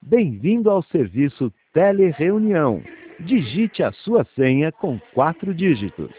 Bem-vindo ao serviço Telereunião. Digite a sua senha com 4 dígitos.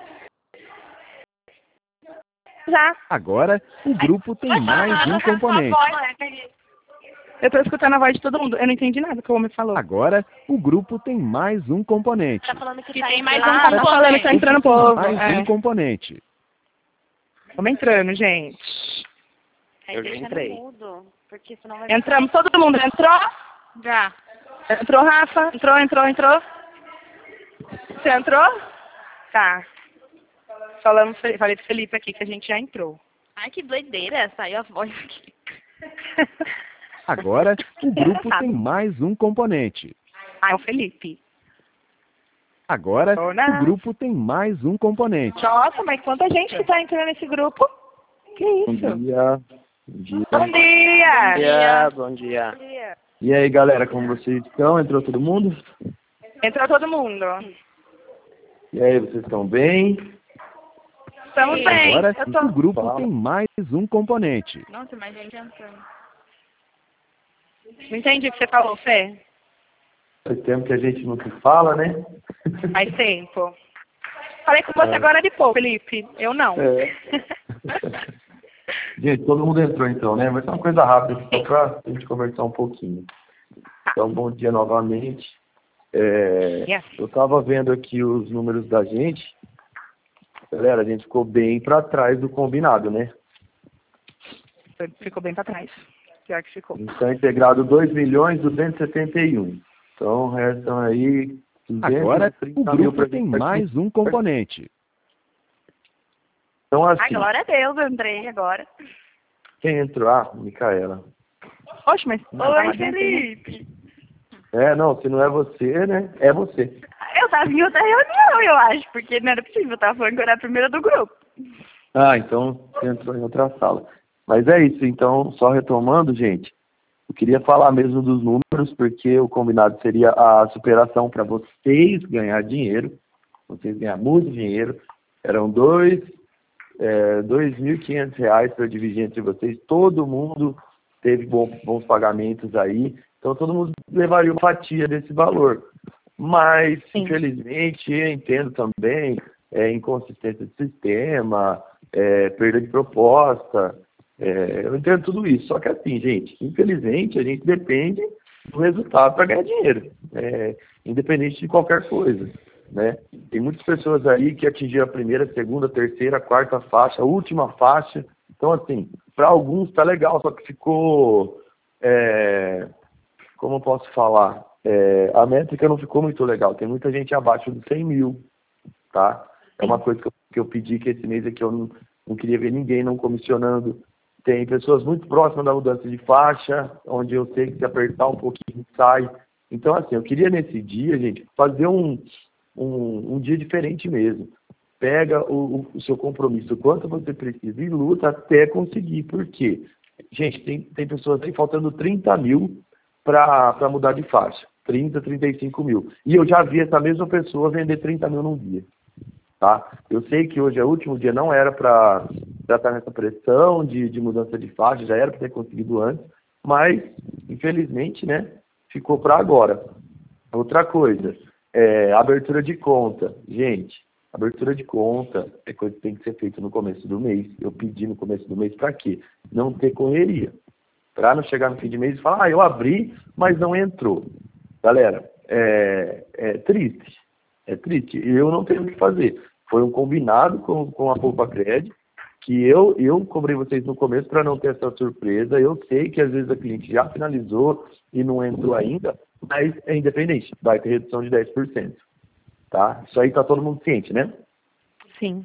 Já. Agora, o grupo tem mais um componente. Eu tô escutando a voz de todo mundo. Eu não entendi nada que o homem falou. Agora, o grupo tem mais um componente. Tá falando que tem mais entrando. um componente. Tá falando que tá entrando povo. Mais um componente. Vamos entrando, gente. Eu já entrei. Mudo, porque senão vai Entramos, todo mundo entrou? Já. Entrou, Rafa? Entrou? Você entrou? Tá. Falei pro Felipe aqui que a gente já entrou. Ai, que doideira, saiu a voz aqui. Agora, o grupo tem mais um componente. Ah, é o Felipe. Agora, o grupo tem mais um componente. Nossa, mas quanta gente que tá entrando nesse grupo? Que isso? Bom dia. Bom dia. Bom dia. Bom dia. E aí, galera, como vocês estão? Entrou todo mundo? Entrou todo mundo. E aí, vocês estão bem? Estamos bem. Agora, o grupo tem mais um componente. Nossa, mas gente entrando. Não entendi o que você falou, Fê. Faz tempo que a gente não se fala, né? Faz tempo. Falei com você agora de pouco, Felipe. Eu não. É. Gente, todo mundo entrou então, né? Vai ser uma coisa rápida, só pra gente conversar um pouquinho. Então, bom dia novamente. Eu tava vendo aqui os números da gente. Galera, a gente ficou bem para trás do combinado, né? Ficou bem para trás. Pior que ficou. Está integrado 2.271.000. Então, restam aí 230 Agora, o mil grupo tem mais um componente. Então, assim, Ai, glória a Deus, eu entrei agora. quem entrou? Ah, Micaela. Oxe, mas... Oi, Felipe. Não, se não é você, né? É você. Eu tava em outra reunião, eu acho, porque não era possível. Eu tava falando que eu era a primeira do grupo. Ah, então você entrou em outra sala. Mas é isso, então, só retomando, gente, eu queria falar mesmo dos números, porque o combinado seria a superação para vocês ganhar dinheiro, vocês ganhar muito dinheiro. Eram R$2.500 para dividir entre vocês. Todo mundo teve bons pagamentos aí, então todo mundo levaria uma fatia desse valor. Mas, infelizmente, eu entendo também inconsistência de sistema, perda de proposta, eu entendo tudo isso. Só que assim, gente, infelizmente, a gente depende do resultado para ganhar dinheiro, independente de qualquer coisa, né? Tem muitas pessoas aí que atingiram a primeira, segunda, terceira, quarta faixa, a última faixa. Então, assim, para alguns tá legal, só que ficou, como eu posso falar? A métrica não ficou muito legal. Tem muita gente abaixo dos 100 mil, tá? É uma coisa que eu pedi, que esse mês aqui eu não queria ver ninguém não comissionando. Tem pessoas muito próximas da mudança de faixa, onde eu sei que se apertar um pouquinho sai. Então, assim, eu queria nesse dia, gente, fazer um dia diferente mesmo. Pega o seu compromisso, o quanto você precisa e luta até conseguir. Por quê? Gente, tem pessoas aí faltando 30 mil para mudar de faixa. 30, 35 mil. E eu já vi essa mesma pessoa vender 30 mil num dia. Tá? Eu sei que hoje é o último dia, não era para estar nessa pressão de mudança de faixa, já era para ter conseguido antes, mas, infelizmente, né, ficou para agora. Outra coisa, abertura de conta. Gente, abertura de conta é coisa que tem que ser feita no começo do mês. Eu pedi no começo do mês para quê? Não ter correria. Para não chegar no fim de mês e falar, eu abri, mas não entrou. Galera, é triste. É triste. Eu não tenho o que fazer. Foi um combinado com a Poupacred, que eu cobrei vocês no começo para não ter essa surpresa. Eu sei que às vezes a cliente já finalizou e não entrou ainda, mas é independente. Vai ter redução de 10%. Tá? Isso aí tá todo mundo ciente, né? Sim.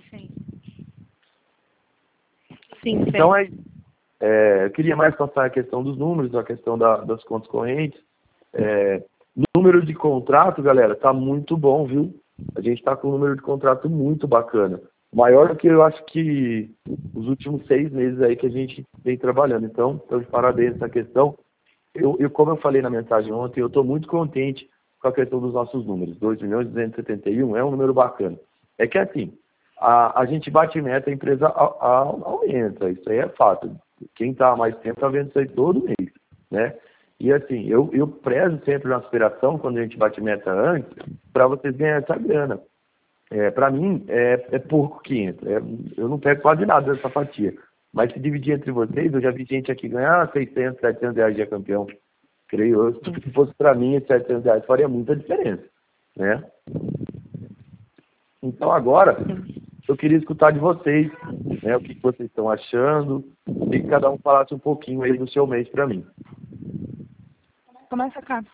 Então, eu queria mais passar a questão dos números, a questão das contas correntes. Número de contrato, galera, tá muito bom, viu? A gente está com um número de contrato muito bacana. Maior do que eu acho que os últimos 6 meses aí que a gente vem trabalhando. Então, de parabéns nessa questão. Como eu falei na mensagem ontem, eu estou muito contente com a questão dos nossos números. 2.271 é um número bacana. É que assim, a gente bate meta, a empresa aumenta. Isso aí é fato. Quem está há mais tempo está vendo isso aí todo mês, né? E assim, eu prezo sempre na aspiração, quando a gente bate meta antes, para vocês ganharem essa grana. Para mim, é pouco 500. Eu não pego quase nada dessa fatia. Mas se dividir entre vocês, eu já vi gente aqui ganhar 600, 700 reais de campeão. Creio eu, se fosse para mim, esses 700 reais faria muita diferença, né? Então agora, eu queria escutar de vocês, né, o que vocês estão achando, e que cada um falasse um pouquinho aí do seu mês para mim. Começa cá.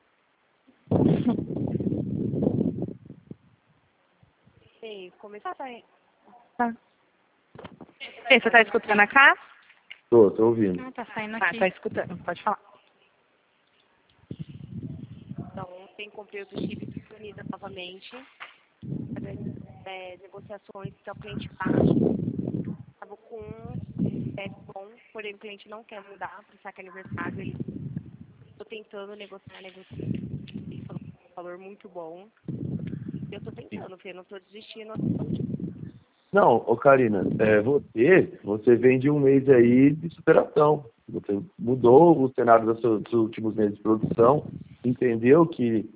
Sim, começar aí. Tá. Ei, você tá escutando a cá? Tô ouvindo. Não, tá saindo aqui. Tá escutando, pode falar. Então, ontem comprei os chips unidas novamente. Negociações que o cliente baixo. Estava com um bom, porém o cliente não quer mudar para o saque aniversário. Estou tentando negociar um valor muito bom. Eu estou tentando, filho, não estou desistindo. Não, Karina, você vem de um mês aí de superação. Você mudou o cenário dos últimos meses de produção, entendeu que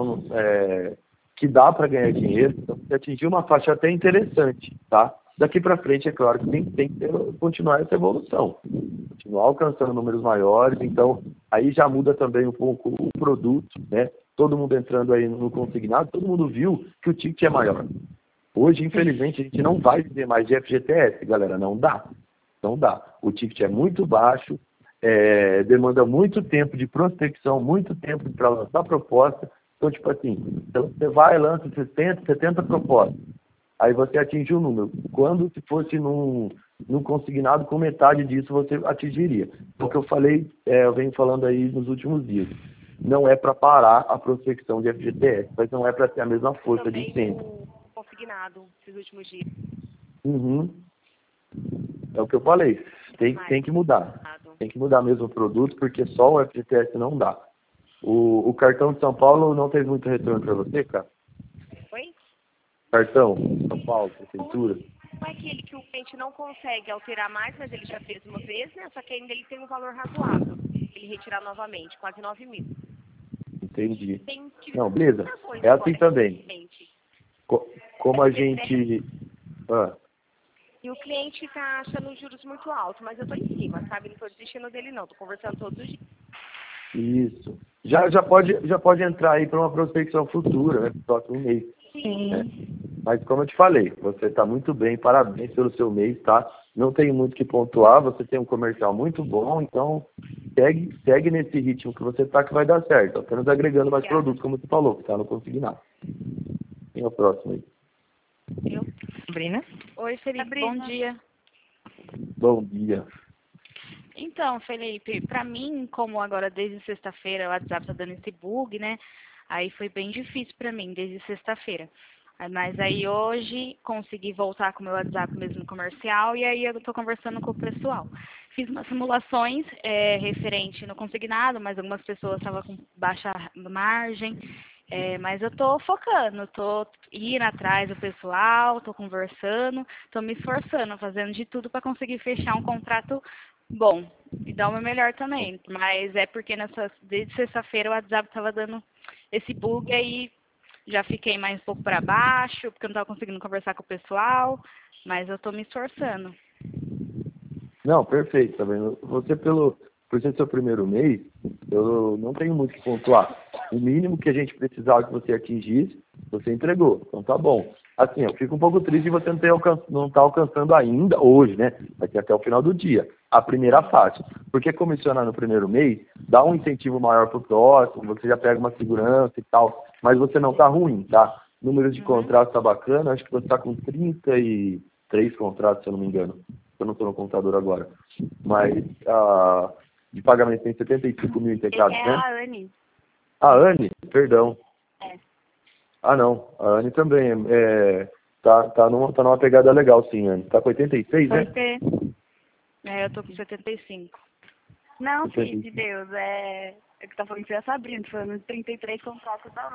que dá para ganhar dinheiro, então você atingiu uma faixa até interessante, tá? Daqui para frente, é claro que tem que continuar essa evolução, continuar alcançando números maiores, então aí já muda também um pouco o produto, né? Todo mundo entrando aí no consignado, todo mundo viu que o ticket é maior. Hoje, infelizmente, a gente não vai viver mais de FGTS, galera, não dá. Não dá. O ticket é muito baixo, demanda muito tempo de prospecção, muito tempo para lançar proposta. Então, tipo assim, você vai e lança 70 propostas. Aí você atinge o número. Quando se fosse num consignado com metade disso, você atingiria. O que eu falei, eu venho falando aí nos últimos dias. Não é para parar a prospecção de FGTS, mas não é para ter a mesma força de sempre. Consignado esses últimos dias. Uhum. É o que eu falei. Tem que mudar. Tem que mudar mesmo o produto, porque só o FGTS não dá. O cartão de São Paulo não teve muito retorno para você, cara? Oi? Cartão de São Paulo, prefeitura. Não é aquele que o cliente não consegue alterar mais, mas ele já fez uma vez, né? Só que ainda ele tem um valor razoável. Ele retirar novamente, quase 9 mil. Entendi. Não, beleza. É assim também. Como a gente... E o cliente está achando os juros muito altos, mas eu estou em cima, sabe? Não estou desistindo dele, não. Estou conversando todos os dias. Isso. Já pode entrar aí para uma prospecção futura, né? Próximo mês. Sim. Né? Mas como eu te falei, você está muito bem, parabéns pelo seu mês, tá? Não tem muito que pontuar, você tem um comercial muito bom, então segue nesse ritmo que você tá, que vai dar certo. Apenas agregando mais produtos, como você falou, que tá no consignado. Quem é o próximo aí? Eu. Sabrina? Oi, Felipe, Sabrina. bom dia. Bom dia. Então, Felipe, pra mim, como agora desde sexta-feira o WhatsApp tá dando esse bug, né? Aí foi bem difícil pra mim, desde sexta-feira. Mas aí hoje consegui voltar com o meu WhatsApp mesmo comercial e aí eu tô conversando com o pessoal. Fiz umas simulações referente no consignado, mas algumas pessoas estavam com baixa margem. Mas eu tô focando, tô indo atrás do pessoal, tô conversando, tô me esforçando, fazendo de tudo para conseguir fechar um contrato bom e dar o meu melhor também. Mas é porque desde sexta-feira o WhatsApp tava dando esse bug aí, já fiquei mais um pouco para baixo, porque eu não tava conseguindo conversar com o pessoal, mas eu tô me esforçando. Não, perfeito, tá vendo? Você por ser seu primeiro mês, eu não tenho muito que pontuar. O mínimo que a gente precisava que você atingisse, você entregou. Então tá bom. Assim, eu fico um pouco triste de você não estar alcançando ainda, hoje, né? Vai ser até o final do dia, a primeira faixa. Porque comissionar no primeiro mês dá um incentivo maior pro próximo, você já pega uma segurança e tal, mas você não tá ruim, tá? Número de contratos tá bacana, acho que você tá com 33 contratos, se eu não me engano. Eu não tô no computador agora. Mas de pagamento tem 75 mil integrados, né? A Anne. A Anne, perdão. É. Não, a Anne também tá numa pegada legal, sim, Anne. Tá com 86, né? Eu tô com 75. Não, filho de Deus, é que tá falando que você é a Sabrina, tô falando de 33 contratos da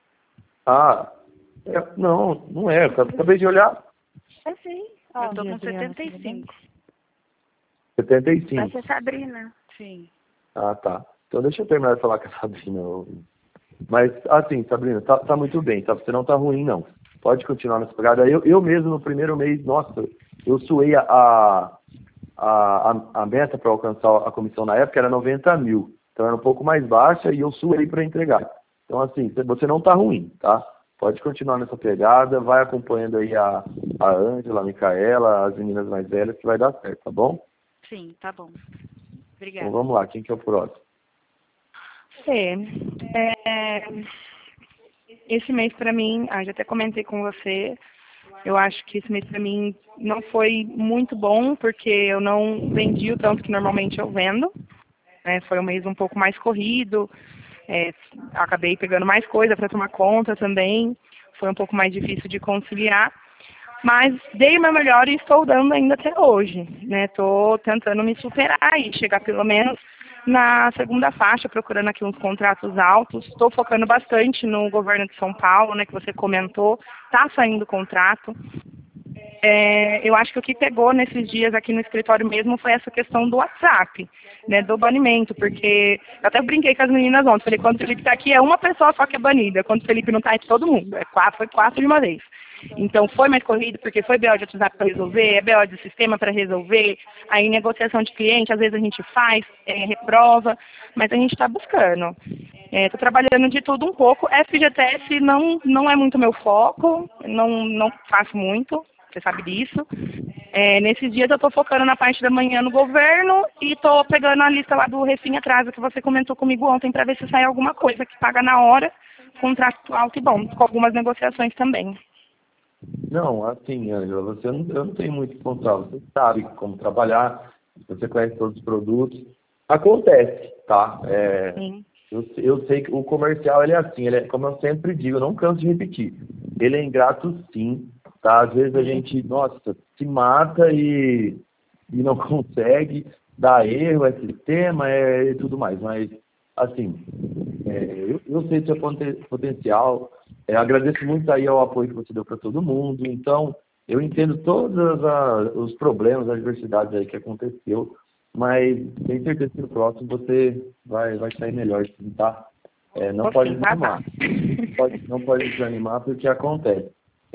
Anne. Não é, eu acabei de olhar. É sim. Eu tô com 75. 75. Vai ser Sabrina. Sim. Ah, tá. Então deixa eu terminar de falar com a Sabrina. Mas, assim, Sabrina, tá muito bem, tá? Você não tá ruim, não. Pode continuar nessa pegada. Eu mesmo, no primeiro mês, nossa, eu suei a meta para alcançar a comissão na época era 90 mil. Então era um pouco mais baixa e eu suei para entregar. Então, assim, você não tá ruim, tá? Pode continuar nessa pegada, vai acompanhando aí a Ângela, a Micaela, as meninas mais velhas, que vai dar certo, tá bom? Sim, tá bom. Obrigada. Então vamos lá, quem que é o próximo? Esse mês para mim, já até comentei com você, eu acho que esse mês para mim não foi muito bom, porque eu não vendi o tanto que normalmente eu vendo. Foi um mês um pouco mais corrido, acabei pegando mais coisa para tomar conta também, foi um pouco mais difícil de conciliar, mas dei o meu melhor e estou dando ainda até hoje, né? Estou tentando me superar e chegar pelo menos na segunda faixa, procurando aqui uns contratos altos. Estou focando bastante no governo de São Paulo, né, que você comentou, está saindo contrato. Eu acho que o que pegou nesses dias aqui no escritório mesmo foi essa questão do WhatsApp, né, do banimento, porque eu até brinquei com as meninas ontem, falei, quando o Felipe está aqui é uma pessoa só que é banida, quando o Felipe não está é todo mundo, foi 4 de uma vez. Então foi mais corrido, porque foi BO de WhatsApp para resolver, é BO de sistema para resolver, aí negociação de cliente, às vezes a gente faz, reprova, mas a gente está buscando. Estou trabalhando de tudo um pouco, FGTS não é muito meu foco, não faço muito, você sabe disso. Nesses dias eu estou focando na parte da manhã no governo e estou pegando a lista lá do Refim Atraso que você comentou comigo ontem para ver se sai alguma coisa que paga na hora, contrato alto e bom, com algumas negociações também. Não, assim, Ângela, eu não tenho muito que contar. Você sabe como trabalhar, você conhece todos os produtos. Acontece, tá? Sim. Eu sei que o comercial, ele é assim, como eu sempre digo, eu não canso de repetir. Ele é ingrato, sim, tá? Às vezes a gente, nossa, se mata e não consegue, dá erro, sistema, e tudo mais. Mas, assim, eu sei do seu potencial. Agradeço muito aí ao apoio que você deu para todo mundo. Então, eu entendo todos os problemas, as adversidades aí que aconteceu, mas tenho certeza que no próximo você vai sair melhor, tá? Não pode desanimar. Não pode desanimar porque acontece.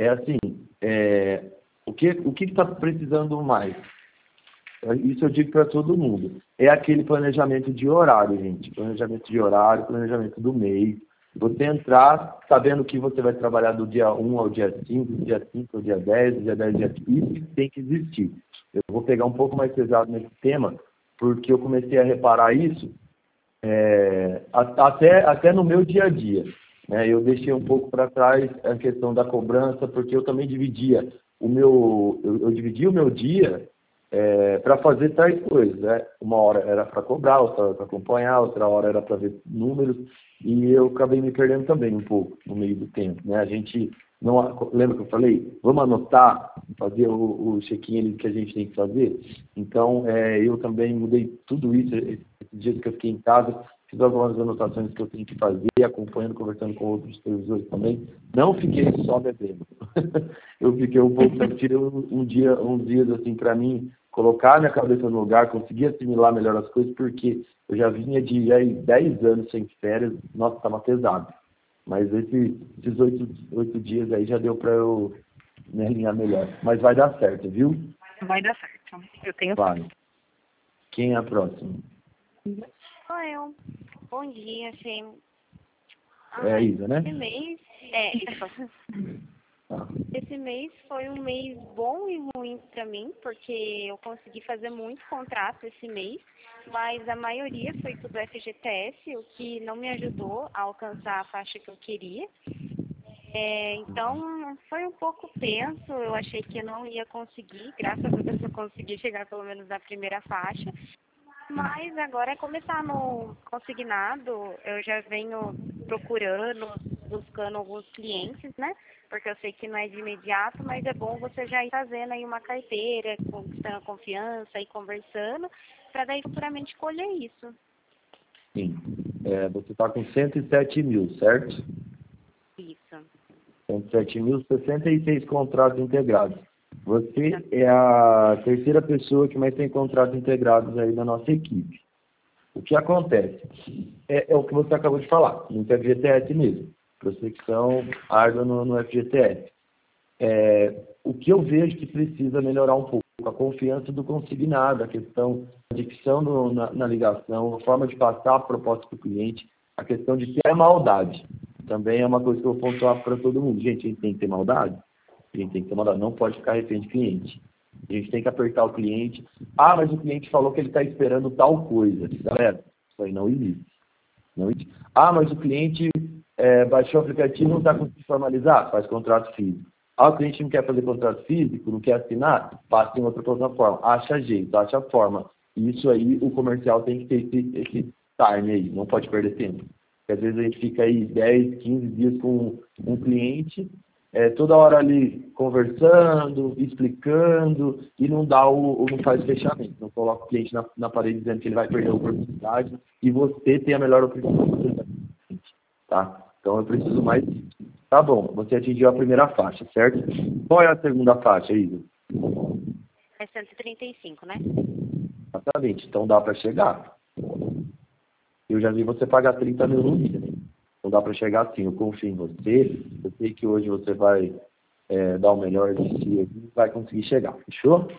O que está precisando mais? Isso eu digo para todo mundo. É aquele planejamento de horário, gente. Planejamento de horário, planejamento do mês. Você entrar sabendo que você vai trabalhar do dia 1 ao dia 5, do dia 5 ao dia 10, do dia 10 ao dia 15. Isso tem que existir. Eu vou pegar um pouco mais pesado nesse tema, porque eu comecei a reparar isso até no meu dia a dia. Né? Eu deixei um pouco para trás a questão da cobrança, porque eu também dividia o meu dia para fazer tais coisas. Né? Uma hora era para cobrar, outra para acompanhar, outra hora era para ver números, e eu acabei me perdendo também um pouco no meio do tempo. Né? A gente não lembra que eu falei? Vamos anotar, fazer o check-in ali que a gente tem que fazer? Então, eu também mudei tudo isso, esses dias que eu fiquei em casa, fiz algumas anotações que eu tenho que fazer, acompanhando, conversando com outros supervisores também. Não fiquei só bebendo. Eu fiquei um pouco, tirei uns dias assim para mim, colocar minha cabeça no lugar, conseguir assimilar melhor as coisas, porque eu já vinha de 10 anos sem férias, nossa, estava pesado. Mas esses 8 dias aí já deu para eu me alinhar melhor. Mas vai dar certo, viu? Vai dar certo. Eu tenho Vai. Quem é a próxima? Sou eu. Bom dia, Fê. Isa, né? Esse mês, Tá. esse mês foi um mês bom e ruim para mim, porque eu consegui fazer muito contrato esse mês, mas a maioria foi tudo FGTS, o que não me ajudou a alcançar a faixa que eu queria. Então, foi um pouco tenso, eu achei que eu não ia conseguir, graças a Deus eu consegui chegar pelo menos na primeira faixa. Mas agora é começar no consignado, eu já venho procurando, buscando alguns clientes, né? Porque eu sei que não é de imediato, mas é bom você já ir fazendo aí uma carteira, conquistando confiança e conversando, para daí futuramente colher isso. Sim. Você está com 107 mil, certo? Isso. 107 mil, 66 contratos integrados. Você é a terceira pessoa que mais tem contratos integrados aí da nossa equipe. O que acontece? É o que você acabou de falar, no FGTS mesmo. Prospecção árdua no FGTS. O que eu vejo que precisa melhorar um pouco, a confiança do consignado, a questão da dicção na ligação, a forma de passar a proposta para o cliente, a questão de ter a maldade. Também é uma coisa que eu vou pontuar para todo mundo. Gente, a gente tem que ter maldade? A gente tem que ter maldade, não pode ficar refém de cliente. A gente tem que apertar o cliente. Ah, mas o cliente falou que ele está esperando tal coisa. Galera, isso aí não existe. Não existe. Ah, mas o cliente baixou o aplicativo e não está conseguindo formalizar? Faz contrato físico. Ah, o cliente não quer fazer contrato físico, não quer assinar? Passa em outra plataforma. Acha jeito, acha forma. Isso aí, o comercial tem que ter esse time aí, não pode perder tempo. Porque às vezes a gente fica aí 10, 15 dias com um cliente, toda hora ali conversando, explicando, e não faz fechamento. Não coloca o cliente na parede dizendo que ele vai perder a oportunidade, e você tem a melhor oportunidade. Tá? Então eu preciso mais disso. Tá bom, você atingiu a primeira faixa, certo? Qual é a segunda faixa, Isa? É 135, né? Exatamente, então dá para chegar. Eu já vi você pagar 30 mil no dia, né? Então dá para chegar sim, eu confio em você, eu sei que hoje você vai dar o melhor de si e vai conseguir chegar, fechou?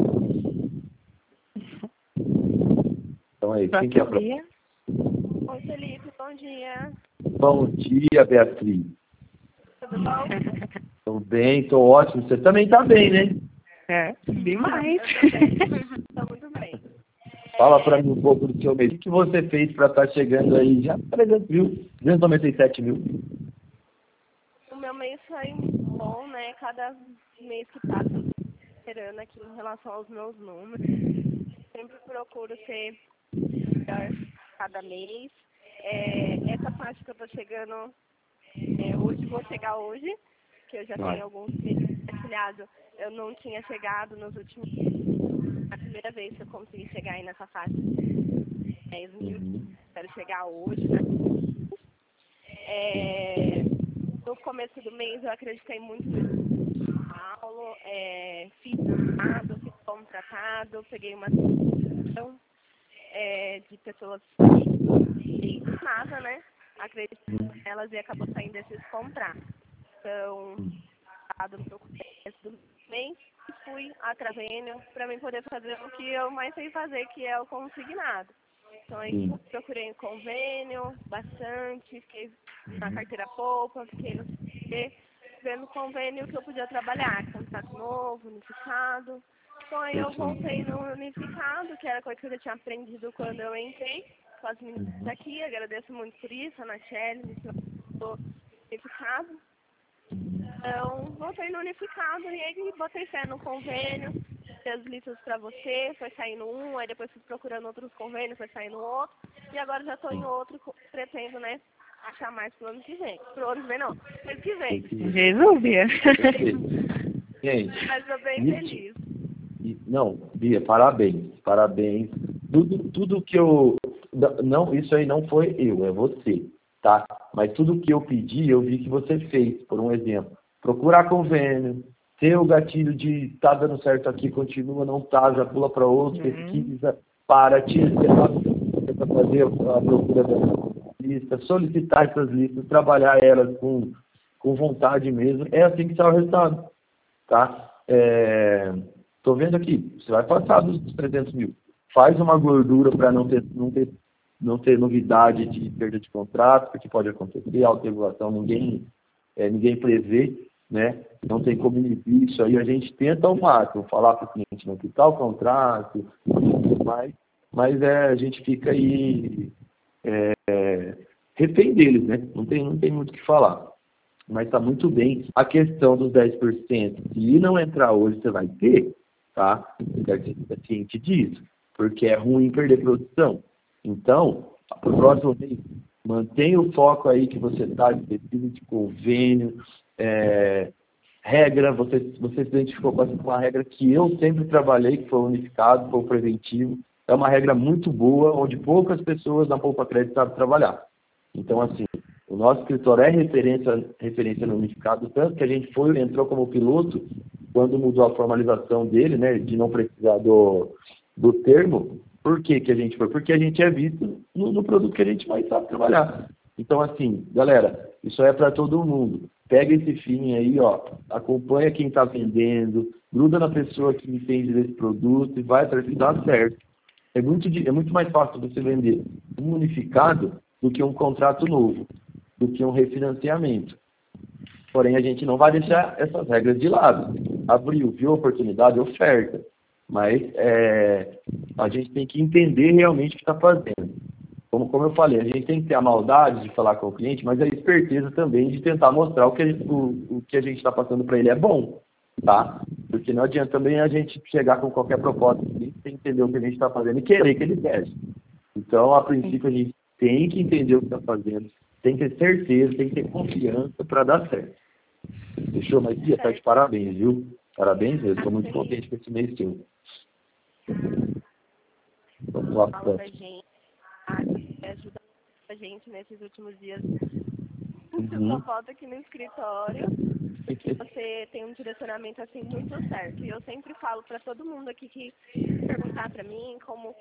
Então é isso, quem quer dia. Oi, Felipe, bom dia. Bom dia, Beatriz. Tudo bom? Tô bem, tô ótimo, você também tá bem, né? Demais. Tô muito bem. Fala para mim um pouco do seu mês. O que você fez para estar chegando aí já 300 mil, 297 mil? O meu mês foi muito bom, né? Cada mês que passa, eu tô esperando aqui em relação aos meus números. Sempre procuro ser melhor cada mês. Essa parte que eu tô chegando hoje, vou chegar hoje, que eu já tenho alguns meses compartilhado. Eu não tinha chegado nos últimos. A primeira vez que eu consegui chegar aí nessa faixa de 10 mil, quero chegar hoje, né? No começo do mês eu acreditei muito no Paulo, fiz contratado, peguei uma situação de pessoas que nada, né? Acreditei nelas e acabou saindo esses contratos. Então, no meu começo do mês, fui atrás para mim poder fazer o que eu mais sei fazer, que é o consignado. Então, aí procurei um convênio bastante, fiquei na carteira poupa, fiquei no vendo convênio que eu podia trabalhar, contrato novo, unificado. Então, aí eu voltei no unificado, que era coisa que eu já tinha aprendido quando eu entrei com as meninas aqui. Agradeço muito por isso, a Nachelle me ensinou unificado. Então, voltei no unificado e aí botei fé no convênio, fiz as listas para você, foi saindo um, aí depois fui procurando outros convênios, foi saindo outro, e agora já estou em outro, pretendo, né, achar mais pro ano que vem. Pro ano que vem não, mês que vem. Jesus, Bia. Gente, mas estou bem feliz. Não, Bia, parabéns. Tudo que eu... Não, isso aí não foi eu, é você, tá? Mas tudo que eu pedi, eu vi que você fez, por um exemplo. Procurar convênio, ter o gatilho de tá dando certo aqui, continua, não tá, já pula para outro, pesquisa, para, tira para fazer a procura da lista, solicitar essas listas, trabalhar elas com vontade mesmo. É assim que sai o resultado, tá? Tô vendo aqui, você vai passar dos 300 mil. Faz uma gordura para não ter novidade de perda de contrato, porque pode acontecer, autorregulação, ninguém prevê, né? Não tem como inibir isso aí, a gente tenta ao máximo falar para o cliente não quitar o contrato, mas a gente fica aí refém deles, né? Não tem muito o que falar. Mas está muito bem. A questão dos 10%, se não entrar hoje, você vai ter, tá? Você deve ser ciente disso, porque é ruim perder produção. Então, para o próximo mês, mantenha o foco aí que você está de pesquisa de convênio, regra, você se identificou com uma regra que eu sempre trabalhei, que foi o unificado, foi o preventivo. É uma regra muito boa, onde poucas pessoas na Poupa Crédito sabem trabalhar. Então, assim, o nosso escritório é referência no unificado, tanto que a gente entrou como piloto quando mudou a formalização dele, né, de não precisar do termo. Por que a gente foi? Porque a gente é visto no produto que a gente mais sabe trabalhar. Então, assim, galera, isso é para todo mundo. Pega esse feeling aí, ó, acompanha quem está vendendo, gruda na pessoa que entende desse produto e vai para que dá certo. É muito mais fácil você vender um unificado do que um contrato novo, do que um refinanciamento. Porém, a gente não vai deixar essas regras de lado. Abriu, viu oportunidade, oferta. Mas a gente tem que entender realmente o que está fazendo. Como eu falei, a gente tem que ter a maldade de falar com o cliente, mas a esperteza também de tentar mostrar o que a gente está passando para ele é bom, tá? Porque não adianta também a gente chegar com qualquer proposta sem entender o que a gente está fazendo e querer que ele teste. Então, a princípio, a gente tem que entender o que está fazendo, tem que ter certeza, tem que ter confiança para dar certo. Fechou? Mas, Bia, tá de parabéns, viu? Parabéns mesmo, estou muito contente com esse mês seu. Vamos lá para ajuda a gente nesses últimos dias. Só falta aqui no escritório, porque você tem um direcionamento assim muito certo. E eu sempre falo para todo mundo aqui que perguntar para mim como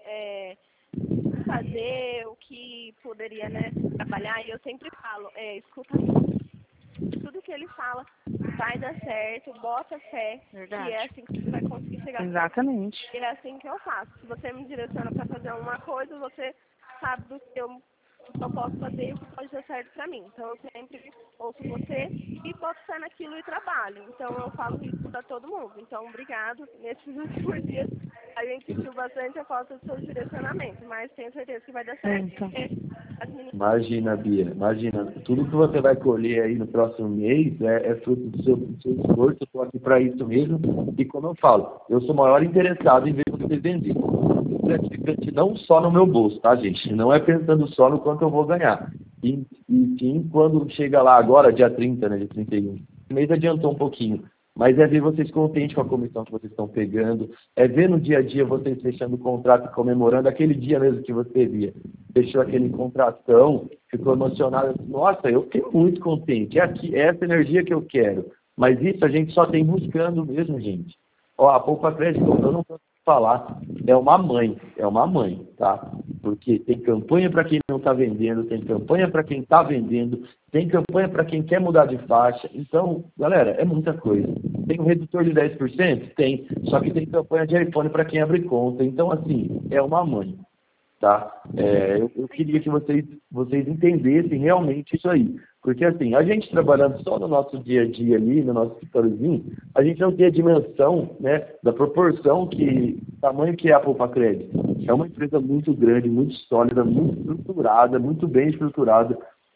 fazer, o que poderia, né, trabalhar. E eu sempre falo, escuta tudo que ele fala, vai dar certo, bota fé. Verdade. E é assim que você vai conseguir chegar. Exatamente. E é assim que eu faço. Se você me direciona para fazer uma coisa, você sabe do que eu posso fazer e o que pode dar certo para mim. Então, eu sempre ouço você e boto fé naquilo e trabalho. Então, eu falo isso para todo mundo. Então, obrigado. Nesses últimos dias, a gente sentiu bastante a falta do seu direcionamento, mas tenho certeza que vai dar certo. Então. Imagina, Bia, imagina. Tudo que você vai colher aí no próximo mês é fruto do seu esforço. Eu estou aqui para isso mesmo. E como eu falo, eu sou o maior interessado em ver você vender. Gratificante não só no meu bolso, tá, gente? Não é pensando só no quanto eu vou ganhar. E sim, quando chega lá agora, dia 30, né, dia 31, o mês adiantou um pouquinho. Mas é ver vocês contentes com a comissão que vocês estão pegando, é ver no dia a dia vocês fechando o contrato e comemorando aquele dia mesmo que você via. Fechou aquele contratão, ficou emocionado. Nossa, eu fiquei muito contente. É essa energia que eu quero. Mas isso a gente só tem buscando mesmo, gente. Ó, a Poupa Crédito, eu não posso falar, é uma mãe, tá? Porque tem campanha para quem não está vendendo, tem campanha para quem está vendendo, tem campanha para quem quer mudar de faixa. Então, galera, é muita coisa. Tem um redutor de 10%? Tem. Só que tem campanha de iPhone para quem abre conta. Então, assim, é uma mãe, tá? Eu queria que vocês entendessem realmente isso aí. Porque, assim, a gente trabalhando só no nosso dia a dia ali, no nosso escritóriozinho, a gente não tem a dimensão, né, da proporção tamanho que é a Poupa Crédito. É uma empresa muito grande, muito sólida, muito estruturada, muito bem estruturada.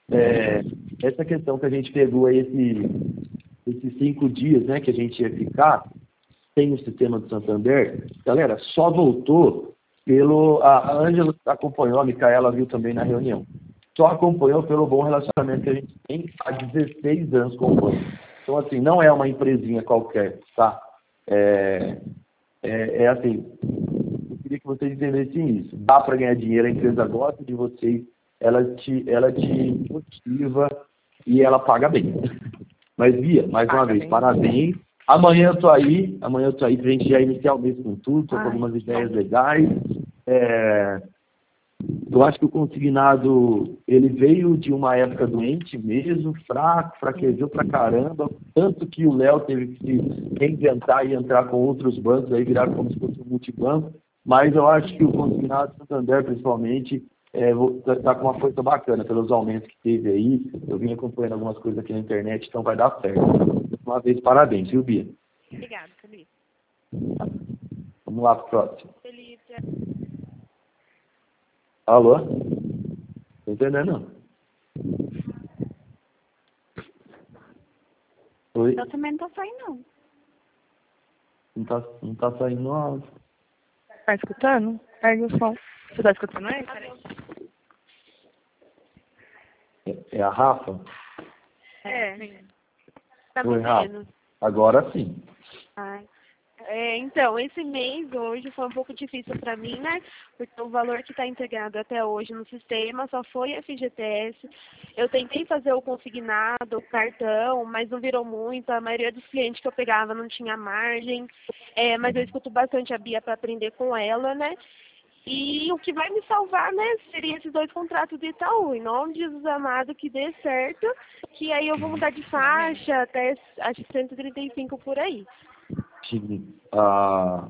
Essa questão que a gente pegou aí, esses 5 dias, né, que a gente ia ficar, sem o sistema do Santander, galera, só voltou a Ângela acompanhou, a Micaela viu também na reunião. Só acompanhou pelo bom relacionamento que a gente tem há 16 anos com o banco. Então, assim, não é uma empresinha qualquer, tá? Assim, eu queria que vocês entendessem isso. Dá para ganhar dinheiro, a empresa gosta de vocês, ela te motiva e ela paga bem. Mas, Bia, mais uma vez, parabéns. Amanhã eu tô aí pra gente já iniciar o mês com tudo, tô com algumas ideias legais. Eu acho que o consignado, ele veio de uma época doente mesmo, fraquejou pra caramba, tanto que o Léo teve que se reinventar e entrar com outros bancos, aí viraram como se fosse um multibanco, mas eu acho que o consignado Santander, principalmente, tá com uma força bacana pelos aumentos que teve aí. Eu vim acompanhando algumas coisas aqui na internet, então vai dar certo. Uma vez, parabéns, viu, Bia? Obrigada, Felipe. Vamos lá pro próximo. Felipe. Alô? Tô entendendo, não. Oi? Eu também não tô saindo, não. Não tá saindo no áudio. Tá escutando? Pega o som. Você tá escutando aí? Peraí. É a Rafa? Tá Oi, me Rafa. vendo? Agora sim. Então, esse mês hoje foi um pouco difícil para mim, né? Porque o valor que está integrado até hoje no sistema só foi FGTS. Eu tentei fazer o consignado, o cartão, mas não virou muito. A maioria dos clientes que eu pegava não tinha margem. Mas eu escuto bastante a Bia para aprender com ela, né? E o que vai me salvar, né, seria esses 2 contratos do Itaú. Em nome de Jesus amado, que dê certo, que aí eu vou mudar de faixa até, acho que 135 por aí. A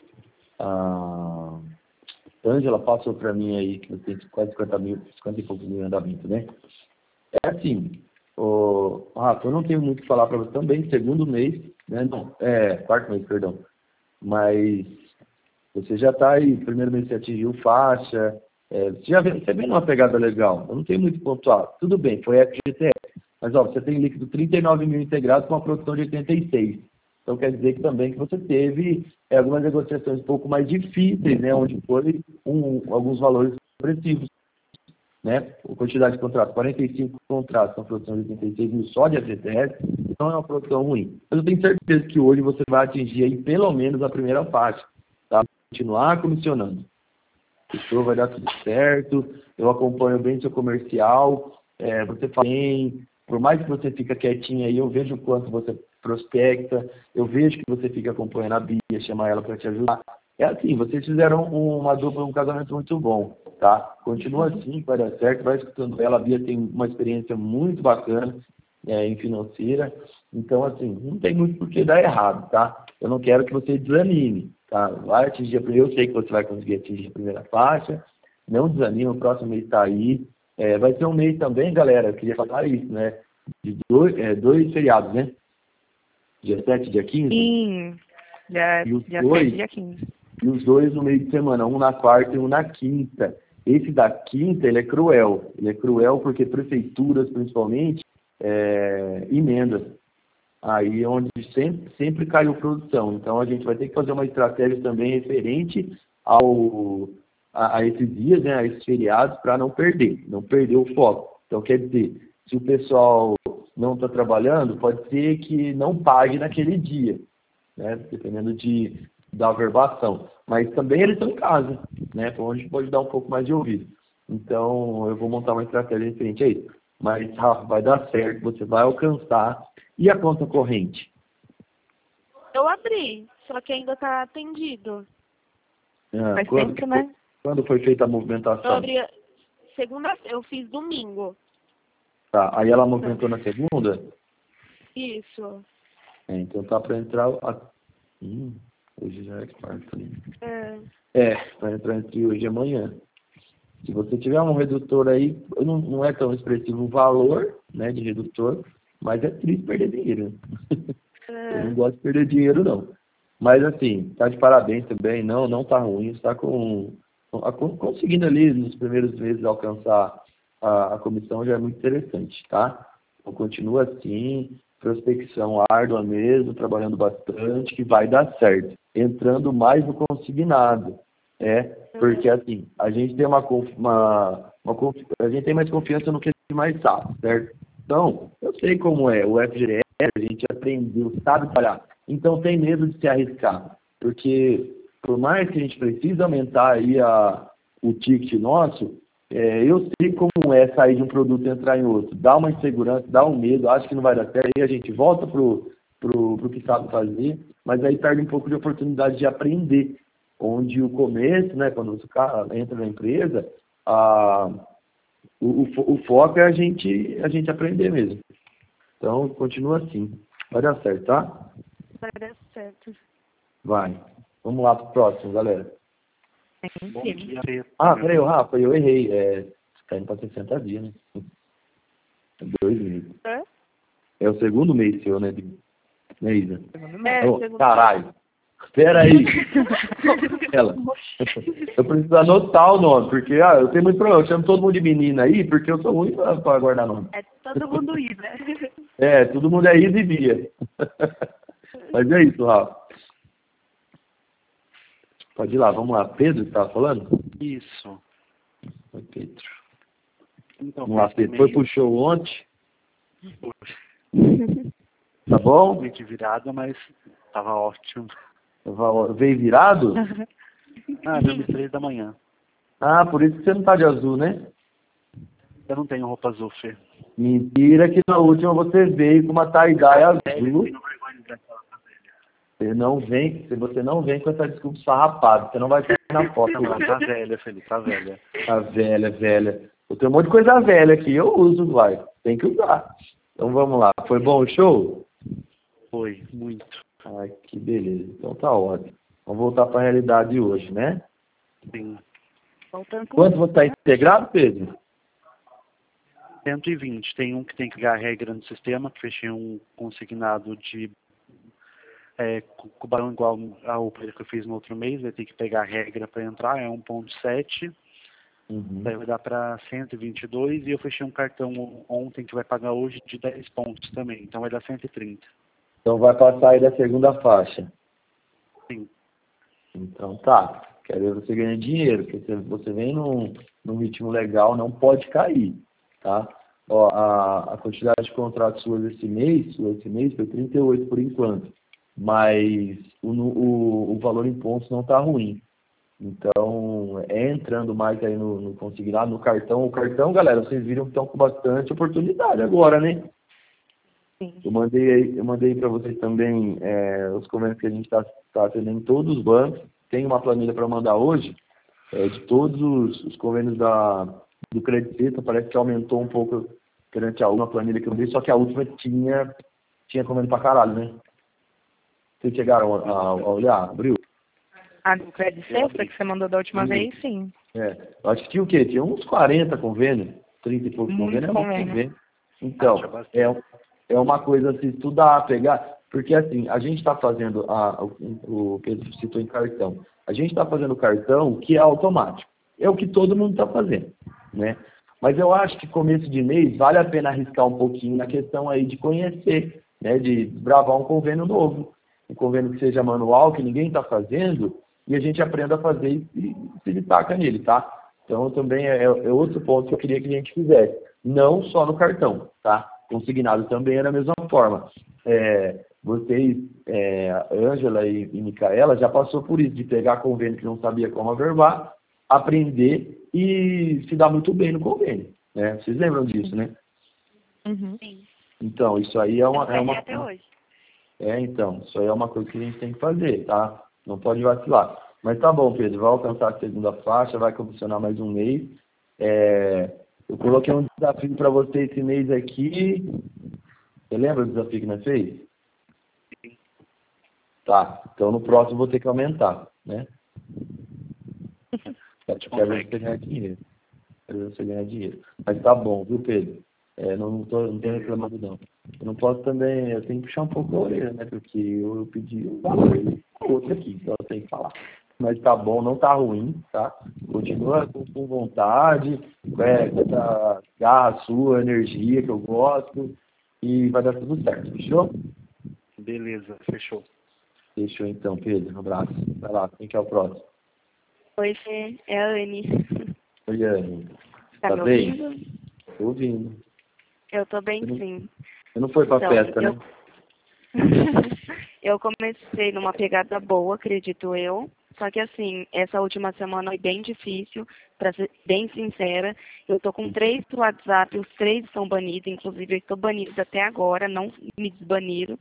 Ângela passou para mim aí que você tem quase 50 e poucos mil em andamento, né? É assim, Rafa, eu não tenho muito o que falar para você também, segundo mês, né? Não, quarto mês, perdão. Mas você já está aí, primeiro mês você atingiu faixa, você vem numa pegada legal. Eu não tenho muito pontuar. Tudo bem, foi FGTS. Mas, ó, você tem líquido 39 mil integrados com uma produção de 86. Então, quer dizer que também que você teve algumas negociações um pouco mais difíceis, né? Onde foi alguns valores expressivos, né? A quantidade de contratos, 45 contratos com a produção de 86 mil só de FGTS, não é uma produção ruim. Mas eu tenho certeza que hoje você vai atingir aí pelo menos a primeira faixa, tá? Continuar comissionando. Isso vai dar tudo certo, eu acompanho bem seu comercial, você fala bem, por mais que você fica quietinho aí, eu vejo o quanto você prospecta, eu vejo que você fica acompanhando a Bia, chama ela para te ajudar. É assim, vocês fizeram uma dupla, um casamento muito bom, tá? Continua assim, vai dar certo, vai escutando ela. A Bia tem uma experiência muito bacana em financeira, então assim, não tem muito por que dar errado, tá? Eu não quero que você desanime, tá? Vai atingir eu sei que você vai conseguir atingir a primeira faixa, não desanime, o próximo mês está aí. Vai ser um mês também, galera, eu queria falar isso, né? De dois feriados, né? Dia 7, dia 15? Sim, dia 7, dia 15. E os 2 no meio de semana, um na quarta e um na quinta. Esse da quinta, ele é cruel. Ele é cruel porque prefeituras, principalmente, emendas. Aí onde sempre caiu produção. Então a gente vai ter que fazer uma estratégia também referente a esses dias, né, a esses feriados, para não perder o foco. Então quer dizer, se o pessoal não está trabalhando, pode ser que não pague naquele dia, né, dependendo da averbação. Mas também eles estão em casa, né, onde pode dar um pouco mais de ouvido. Então eu vou montar uma estratégia referente a isso. Mas, Rafa, vai dar certo, você vai alcançar. E a conta corrente? Eu abri, só que ainda está atendido. Faz tempo, né? Quando foi feita a movimentação? Eu abri segunda, eu fiz domingo. Tá, aí ela movimentou na segunda? Isso. Então tá para entrar... hoje já é quarta, né? Para entrar entre hoje e amanhã. Se você tiver um redutor aí, não é tão expressivo o valor, né, de redutor, mas é triste perder dinheiro. Eu não gosto de perder dinheiro, não. Mas, assim, tá de parabéns também. Não tá ruim. Você tá conseguindo ali, nos primeiros meses, alcançar a comissão, já é muito interessante, tá? Então, continua assim, prospecção árdua mesmo, trabalhando bastante, que vai dar certo. Entrando mais no consignado. Porque, assim, a gente tem a gente tem mais confiança no que mais sabe, certo? Então, eu sei como é. O FGTS, a gente aprendeu, sabe trabalhar. Então, tem medo de se arriscar. Porque, por mais que a gente precise aumentar aí o ticket nosso, eu sei como é sair de um produto e entrar em outro. Dá uma insegurança, dá um medo, acho que não vai dar certo. Aí a gente volta pro que sabe fazer, mas aí perde um pouco de oportunidade de aprender. Onde o começo, né, quando o cara entra na empresa, o foco é a gente aprender mesmo. Então, continua assim. Vai dar certo, tá? Vai dar certo. Vai. Vamos lá pro próximo, galera. Sim. Peraí, Rafa, eu errei. Tá indo pra 60 dias, né? 2 meses. É o segundo mês seu, né, Isa? Segundo Caralho. Espera aí. Eu preciso anotar o nome, porque eu tenho muito problema. Eu chamo todo mundo de menina aí, porque eu sou ruim para guardar nome. Todo mundo Isa. Todo mundo é Isa e Bia. Mas é isso, Rafa. Pode ir lá, vamos lá. Pedro, você estava falando? Isso. Oi, Pedro. Então, vamos lá, Pedro. Foi pro show ontem? Poxa. Tá bom? Meio de virada, mas tava ótimo. Veio virado? Deu 3 da manhã. Por isso que você não tá de azul, né? Eu não tenho roupa azul, Fê. Mentira que na última você veio com uma tie-dye azul. Você não vem com essa desculpa farrapada. Você não vai ter na foto. Não, tá velha, Felipe, tá velha. Tá velha, velha. Eu tenho um monte de coisa velha aqui, eu uso, vai. Tem que usar. Então vamos lá. Foi bom o show? Foi, muito. Ai, que beleza. Então tá ótimo. Vamos voltar para a realidade hoje, né? Sim. Voltando com Quanto você está integrado, Pedro? 120. Tem um que tem que ligar a regra no sistema, que fechei um consignado de com barão igual ao preço que eu fiz no outro mês, vai ter que pegar a regra para entrar, é 1.7, daí vai dar para 122, e eu fechei um cartão ontem que vai pagar hoje de 10 pontos também, então vai dar 130. Então vai passar aí da segunda faixa. Sim. Então tá. Quero ver você ganhar dinheiro, porque se você vem num ritmo legal, não pode cair, tá? Ó, a quantidade de contratos suas esse mês foi 38 por enquanto. Mas o valor em pontos não está ruim. Então, entrando mais aí no consignado, no cartão. O cartão, galera, vocês viram que estão com bastante oportunidade agora, né? Sim. Eu mandei para vocês também os convênios que a gente está atendendo em todos os bancos. Tem uma planilha para mandar hoje, de todos os convênios do Credit Sexta. Parece que aumentou um pouco perante a última planilha que eu dei, só que a última tinha convênio para caralho, né? Vocês chegaram a olhar? Abriu? A do Credit Sexta que você mandou da última vez, sim. Eu acho que tinha o quê? Tinha uns 40 convênios, 30 e poucos convênios. É muito convênio. Então, é uma coisa a se estudar, pegar, porque assim, a gente está fazendo, o Pedro citou em cartão, a gente está fazendo cartão que é automático. É o que todo mundo está fazendo, né? Mas eu acho que começo de mês vale a pena arriscar um pouquinho na questão aí de conhecer, né? De desbravar um convênio novo. Um convênio que seja manual, que ninguém está fazendo, e a gente aprenda a fazer e se destaca nele, tá? Então, também é outro ponto que eu queria que a gente fizesse. Não só no cartão, tá? Consignado também é da mesma forma. Vocês, Ângela e Micaela, já passou por isso, de pegar convênio que não sabia como averbar, aprender e se dar muito bem no convênio, né? Vocês lembram disso, né? Uhum. Sim. Então, isso aí é uma... Até hoje. Então, isso aí é uma coisa que a gente tem que fazer, tá? Não pode vacilar. Mas tá bom, Pedro, vai alcançar a segunda faixa, vai condicionar mais um mês. Eu coloquei um desafio para você esse mês aqui. Você lembra do desafio que nós fez? Sim. Tá, então no próximo vou ter que aumentar, né? Quero ver você ganhar dinheiro. Quero ver você ganhar dinheiro. Mas tá bom, viu, Pedro? Não tenho reclamado, não. Eu não posso também, eu tenho que puxar um pouco a orelha, né? Porque eu pedi um valor outro aqui, então eu tenho que falar. Mas tá bom, não tá ruim, tá? Continua com vontade, com essa garra sua, energia que eu gosto, e vai dar tudo certo, fechou? Beleza, fechou. Fechou então, Pedro. Um abraço. Vai lá, quem que é o próximo? Oi, Fê. É a Anne. Oi, Anne. Tá me bem? ouvindo? Tô ouvindo. Eu tô bem, sim. Você não foi pra festa, né? Eu comecei numa pegada boa, acredito eu. Só que assim, essa última semana foi bem difícil, pra ser bem sincera. Eu tô com 3 pro WhatsApp, os 3 são banidos, inclusive eu estou banida até agora, não me desbaniram.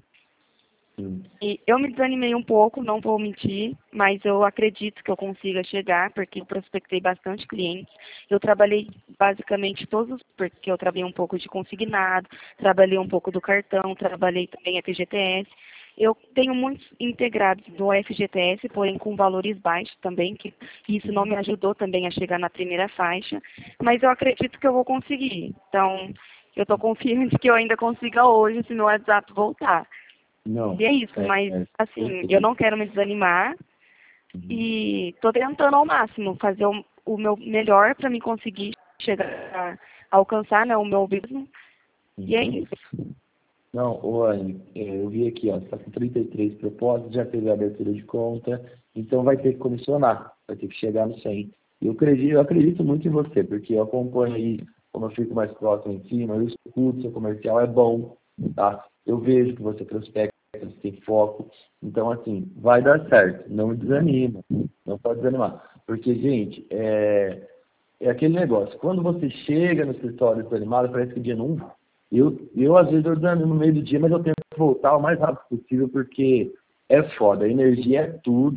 E eu me desanimei um pouco, não vou mentir, mas eu acredito que eu consiga chegar, porque eu prospectei bastante clientes. Eu trabalhei basicamente porque eu trabalhei um pouco de consignado, trabalhei um pouco do cartão, trabalhei também FGTS. Eu tenho muitos integrados no FGTS, porém com valores baixos também, que isso não me ajudou também a chegar na primeira faixa, mas eu acredito que eu vou conseguir. Então, eu estou confiante que eu ainda consiga hoje, se meu WhatsApp voltar. Não. E é isso, mas assim, eu não quero me desanimar e estou tentando ao máximo fazer o meu melhor para me conseguir chegar a alcançar, né, o meu objetivo. E é isso. Não, Anne, eu vi aqui, ó, você está com 33 propósitos, já teve a abertura de conta, então vai ter que comissionar, vai ter que chegar no 100. Eu acredito muito em você, porque eu acompanho aí, como eu fico mais próximo em cima, eu escuto, seu comercial é bom, tá? Eu vejo que você prospecta, você tem foco, então assim, vai dar certo, não desanima, não pode desanimar. Porque, gente, é aquele negócio, quando você chega no escritório desanimado, parece que o dia não vai. Eu às vezes eu desanimo no meio do dia, mas eu tento voltar o mais rápido possível, porque é foda, a energia é tudo,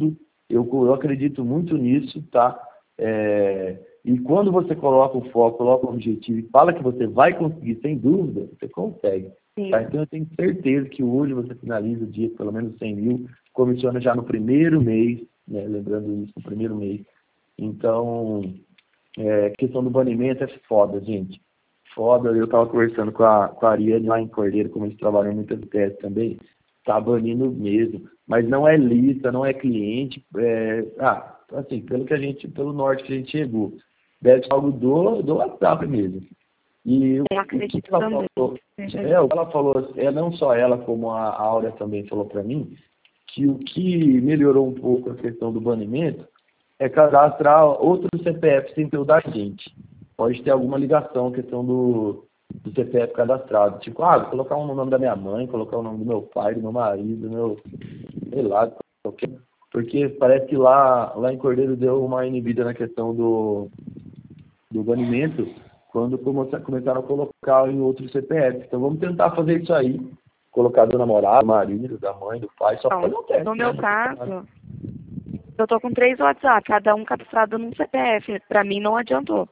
Eu acredito muito nisso, tá? E quando você coloca um foco, coloca um objetivo e fala que você vai conseguir, sem dúvida, você consegue. Tá? Então eu tenho certeza que hoje você finaliza o dia pelo menos 100 mil, comissiona já no primeiro mês, né? Lembrando isso, no primeiro mês. Então, questão do banimento é foda, gente. Foda, eu estava conversando com a Ariane lá em Cordeiro, como eles trabalham em muitas testes também, tá banindo mesmo, mas não é lista, não é cliente, assim, pelo norte que a gente chegou, deve ser algo do WhatsApp mesmo. E o que ela falou, não só ela, como a Áurea também falou para mim, que o que melhorou um pouco a questão do banimento é cadastrar outro CPF sem ter o da gente. Pode ter alguma ligação, questão do CPF cadastrado. Tipo, colocar o nome da minha mãe, colocar o nome do meu pai, do meu marido, sei lá, porque parece que lá em Cordeiro deu uma inibida na questão do banimento, quando começaram a colocar em outro CPF. Então vamos tentar fazer isso aí, colocar do namorado, do marido, da mãe, do pai, só fazer um teste. No meu caso, eu tô com 3 WhatsApp, cada um cadastrado num CPF. Pra mim não adiantou.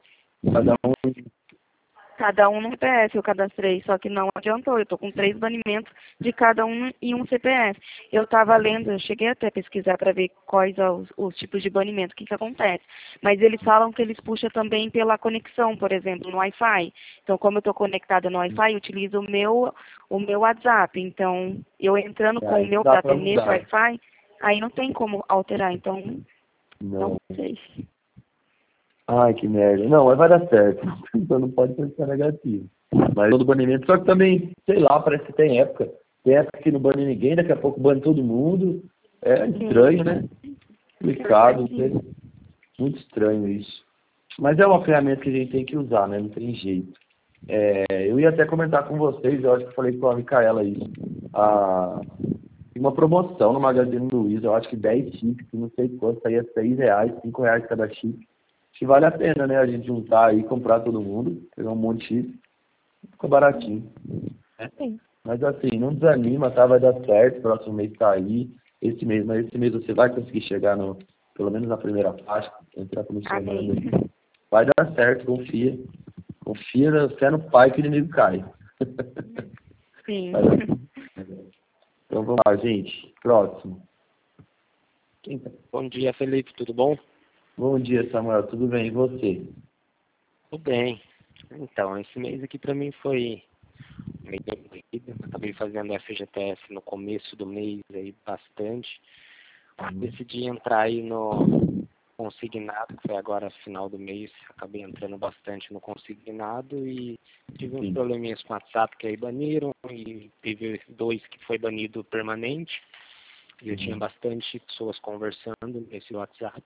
Cada um no CPF eu cadastrei, só que não adiantou. Eu tô com 3 banimentos de cada um em um CPF. Eu tava lendo, eu cheguei até a pesquisar para ver quais os tipos de banimento, o que acontece. Mas eles falam que eles puxam também pela conexão, por exemplo, no Wi-Fi. Então, como eu tô conectada no Wi-Fi, eu utilizo o meu WhatsApp. Então, eu entrando com o meu WhatsApp nesse Wi-Fi, aí não tem como alterar. Então, não sei. Ai, que merda. Não, mas vai dar certo. Então não pode pensar negativo. Mas todo banimento, só que também, sei lá, parece que tem época. Tem época que não bane ninguém, daqui a pouco bane todo mundo. É estranho, né? Complicado. Muito estranho isso. Mas é uma ferramenta que a gente tem que usar, né? Não tem jeito. Eu ia até comentar com vocês, eu acho que eu falei com a Micaela isso. Uma promoção no Magazine Luiza, eu acho que 10 chips, não sei quanto, saía R$6, R$5 cada chip. Acho que vale a pena, né? A gente juntar aí, comprar todo mundo, pegar um monte de chip, fica baratinho. Sim. Mas assim, não desanima, tá? Vai dar certo, próximo mês tá aí. Esse mês você vai conseguir chegar pelo menos na primeira faixa, entrar comissionando aí. Vai dar certo, confia. Confia, fé no pai que o inimigo cai. Sim. Então vamos lá, gente. Próximo. Bom dia, Felipe, tudo bom? Bom dia, Samuel. Tudo bem? E você? Tudo bem. Então, esse mês aqui para mim foi meio bem corrido. Acabei fazendo FGTS no começo do mês aí bastante. Decidi entrar aí no consignado, que foi agora final do mês. Acabei entrando bastante no consignado e tive uns probleminhas com o WhatsApp que aí baniram e teve 2 que foi banido permanente. Eu tinha bastante pessoas conversando nesse WhatsApp.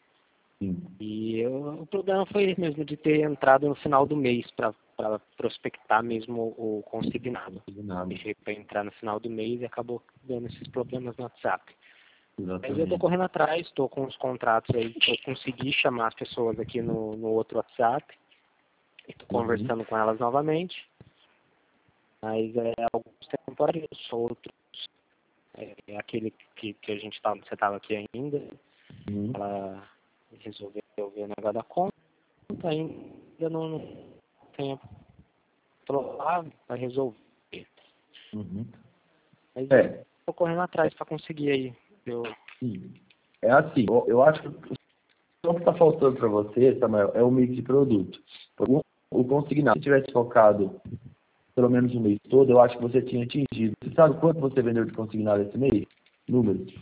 E o problema foi mesmo de ter entrado no final do mês para prospectar mesmo o consignado. Deixei para entrar no final do mês e acabou dando esses problemas no WhatsApp. Exatamente. Mas eu estou correndo atrás, estou com os contratos aí, eu consegui chamar as pessoas aqui no outro WhatsApp. Estou conversando com elas novamente. Mas alguns temporários, outros. Aquele que a gente estava, você estava aqui ainda. Ela resolveu ver o negócio da conta, ainda não tem para resolver. Mas estou correndo atrás para conseguir aí. É assim, eu acho que o que está faltando para você, Samuel, é o mix de produto. O consignado, se tivesse focado pelo menos o mês todo, eu acho que você tinha atingido. Você sabe quanto você vendeu de consignado esse mês? Números?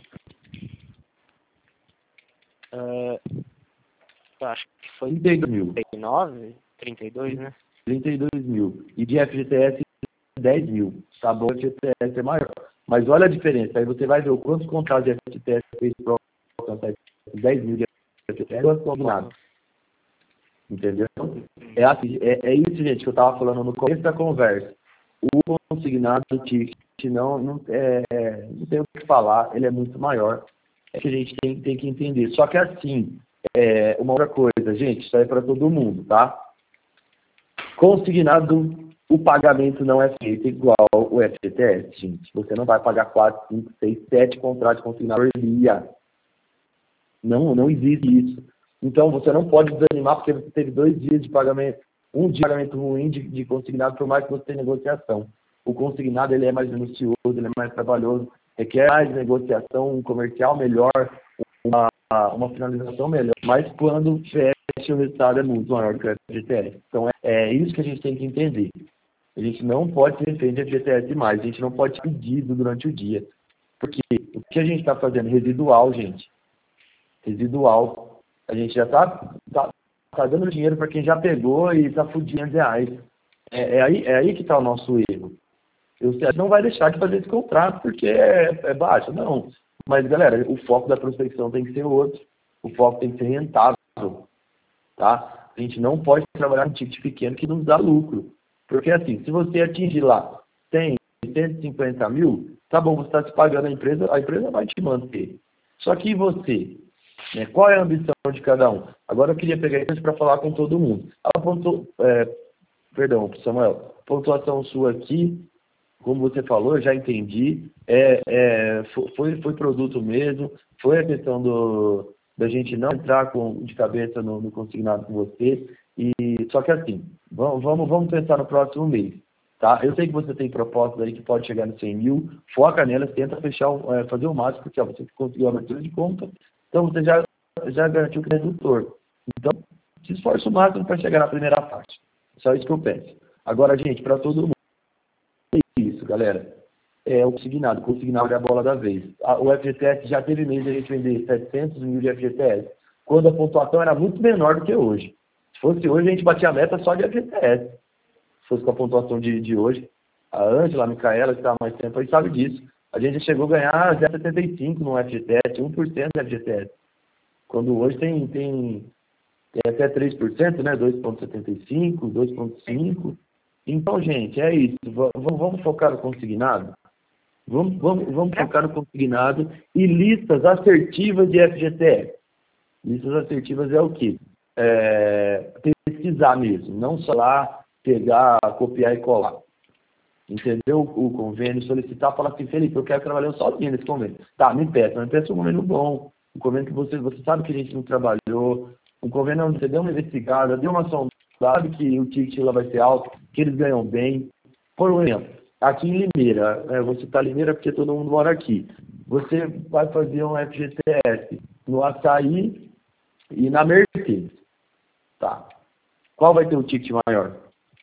Eu acho que foi 32 mil. 32, né? 32 mil. E de FGTS, 10 mil. Tá bom, o FGTS é maior. Mas olha a diferença. Aí você vai ver o quantos contratos de FGTS fez para alcançar 10 mil de FGTS. Entendeu? É isso, gente, que eu estava falando no começo da conversa. O consignado do ticket não tem o que falar. Ele é muito maior. É que a gente tem que entender. Só que assim, uma outra coisa, gente, isso aí é para todo mundo, tá? Consignado, o pagamento não é feito igual o FGTS, gente. Você não vai pagar 4, 5, 6, 7 contratos consignados por dia. Não existe isso. Então, você não pode desanimar porque você teve 2 dias de pagamento, um dia de pagamento ruim de consignado, por mais que você tenha negociação. O consignado, ele é mais minucioso, ele é mais trabalhoso, requer mais negociação, um comercial melhor, uma finalização melhor. Mas quando fecha, o resultado é muito maior do que o FGTS. Então, é isso que a gente tem que entender. A gente não pode ser refém de FGTS mais, a gente não pode ser pedido durante o dia. Porque o que a gente está fazendo? Residual, gente. Residual. A gente já está dando dinheiro para quem já pegou e está fudindo R$100. É aí que está o nosso erro. Você não vai deixar de fazer esse contrato porque é baixo. Não. Mas, galera, o foco da prospecção tem que ser outro. O foco tem que ser rentável. Tá? A gente não pode trabalhar um ticket pequeno que nos dá lucro. Porque, assim, se você atingir lá 100, 150 mil, tá bom, você está se pagando a empresa vai te manter. Só que você, né, qual é a ambição de cada um? Agora eu queria pegar isso para falar com todo mundo. Perdão, Samuel, pontuação sua aqui, como você falou, eu já entendi, foi produto mesmo, foi a questão da gente não entrar de cabeça no consignado com você, só que assim, vamos pensar no próximo mês, tá? Eu sei que você tem propostas aí que pode chegar nos 100 mil, foca nelas, tenta fazer o máximo, porque você conseguiu a abertura de conta, então você já garantiu o redutor. Então, se esforça o máximo para chegar na primeira parte. Só isso que eu peço. Agora, gente, para todo mundo, é isso, galera. É o consignado. O consignado é a bola da vez. O FGTS já teve mês de a gente vender 700 mil de FGTS, quando a pontuação era muito menor do que hoje. Se fosse hoje, a gente batia a meta só de FGTS. Se fosse com a pontuação de hoje. A Ângela, a Micaela, que está há mais tempo aí, sabe disso. A gente já chegou a ganhar 0,75 no FGTS, 1% de FGTS. Quando hoje tem até 3%, né? 2,75, 2,5%. Então, gente, é isso. Vamos focar no consignado? Vamos focar no consignado e listas assertivas de FGTS. Listas assertivas é o quê? Pesquisar mesmo, não só lá pegar, copiar e colar. Entendeu? O convênio, solicitar, falar assim, Felipe, eu quero trabalhar sozinho nesse convênio. Tá, me peça um convênio bom, um convênio que você sabe que a gente não trabalhou, um convênio onde você deu uma investigada, deu uma sondada, sabe que o ticket lá vai ser alto, que eles ganham bem. Por exemplo, aqui em Limeira, você está em Limeira porque todo mundo mora aqui. Você vai fazer um FGTS no Açaí e na Mercedes. Tá. Qual vai ter o ticket maior?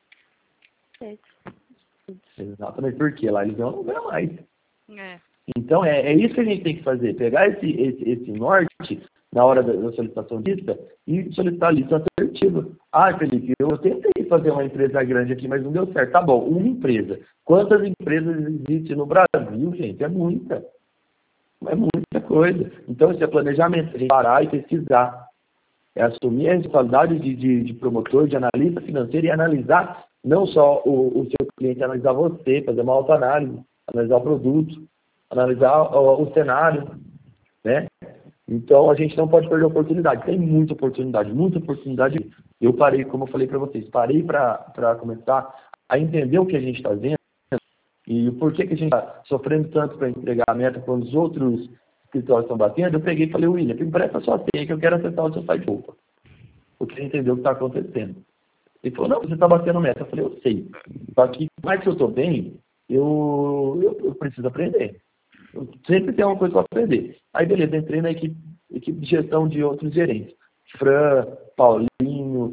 Exatamente, porque lá eles não ganham mais. Então, é isso que a gente tem que fazer, pegar esse norte na hora da solicitação de lista e solicitar a lista assertiva. Ah, Felipe, eu tentei fazer uma empresa grande aqui, mas não deu certo. Tá bom, uma empresa. Quantas empresas existem no Brasil, gente? É muita. É muita coisa. Então, isso é planejamento, a gente parar e pesquisar. É assumir a responsabilidade de promotor, de analista financeiro e analisar não só o seu cliente, analisar você, fazer uma autoanálise, analisar o produto, analisar o cenário, né? Então, a gente não pode perder a oportunidade. Tem muita oportunidade. Eu parei, como eu falei para vocês, para começar a entender o que a gente está vendo e o porquê que a gente está sofrendo tanto para entregar a meta quando os outros escritórios estão batendo. Eu peguei e falei, William, empresta sua senha que eu quero acessar o seu site de roupa. Porque ele entendeu o que está acontecendo. Ele falou, não, você está batendo meta. Eu falei, eu sei. Só que, mais que eu estou bem, eu preciso aprender. Eu sempre tenho uma coisa para aprender. Aí, beleza, entrei na equipe de gestão de outros gerentes. Fran, Paulinho,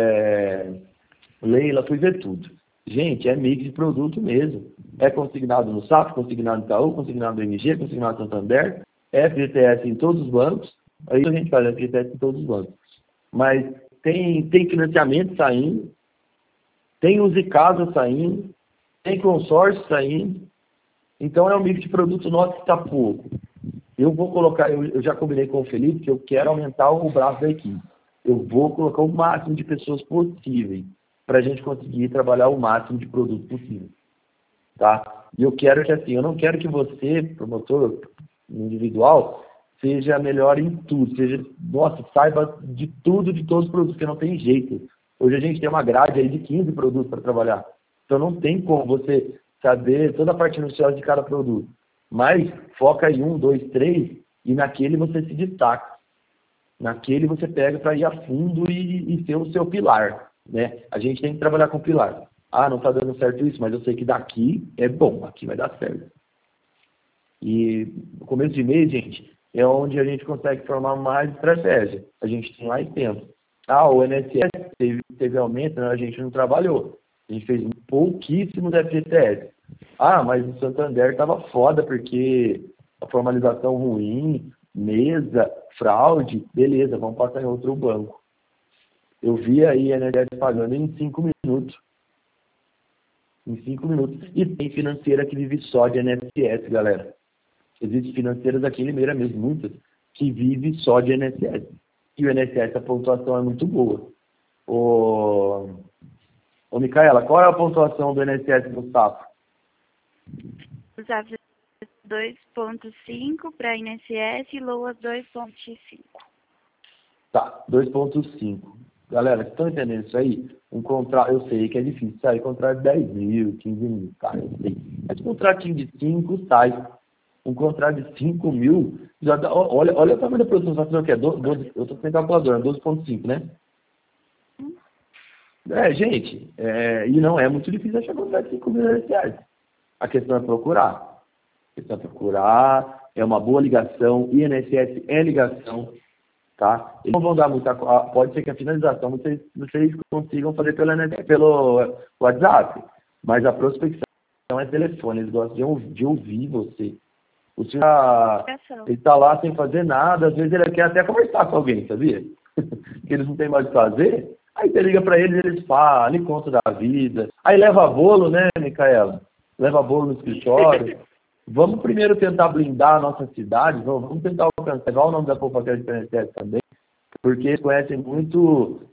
Leila, fui ver tudo. Gente, é mix de produto mesmo. É consignado no SAP, consignado no Itaú, consignado no MG, consignado no Santander, FGTS em todos os bancos. Aí a gente faz FGTS em todos os bancos. Mas tem financiamento saindo, tem use casa saindo, tem consórcio saindo. Então é um mix de produto nosso que está pouco. Eu vou colocar, eu já combinei com o Felipe que eu quero aumentar o braço da equipe. Eu vou colocar o máximo de pessoas possíveis para a gente conseguir trabalhar o máximo de produto possível. Tá? E eu quero que assim, eu não quero que você, promotor individual, seja melhor em tudo, saiba de tudo, de todos os produtos, porque não tem jeito. Hoje a gente tem uma grade aí de 15 produtos para trabalhar. Então não tem como você saber toda a parte minuciosa de cada produto. Mas foca em 1, 2, 3 e naquele você se destaca. Naquele você pega para ir a fundo e ser o seu pilar, né? A gente tem que trabalhar com pilar. Ah, não está dando certo isso, mas eu sei que daqui é bom, aqui vai dar certo. E no começo de mês, gente, é onde a gente consegue formar mais estratégia. A gente tem mais tempo. Ah, o INSS teve aumento, né? A gente não trabalhou. A gente fez pouquíssimos FGTS. Ah, mas o Santander estava foda porque a formalização ruim, mesa, fraude, beleza, vamos passar em outro banco. Eu vi aí a INSS pagando em 5 minutos. Em 5 minutos. E tem financeira que vive só de INSS, galera. Existem financeiras aqui em Limeira mesmo, muitas, que vivem só de INSS. E o INSS, a pontuação é muito boa. Ô Micaela, qual é a pontuação do INSS no SAFO? O SAF 2.5 para INSS e LOAS 2.5. Tá, 2.5. Galera, estão entendendo isso aí? Um contrato, eu sei que é difícil sair contrato de 10 mil, 15 mil, tá, eu sei. Mas um contratinho de 5 sai. Um contrato de 5 mil, já dá, olha o tamanho da produção, você sabe o que é? 12, eu estou sem calculadora, 12.5, né? Gente, e não é muito difícil achar contrato de 5 mil reais. A questão é procurar. É uma boa ligação, INSS é ligação, tá? Eles não vão dar muita coisa, pode ser que a finalização vocês consigam fazer pelo WhatsApp, mas a prospecção é telefone, eles gostam de ouvir você. O senhor ele está lá sem fazer nada, às vezes ele quer até conversar com alguém, sabia? Que eles não têm mais o que fazer. Aí você liga para eles falam, lhe conta da vida. Aí leva bolo, né, Micaela? Leva bolo no escritório. Vamos primeiro tentar blindar a nossa cidade, vamos tentar alcançar, igual o nome da Poupaquera de PNSS também, porque eles conhecem muito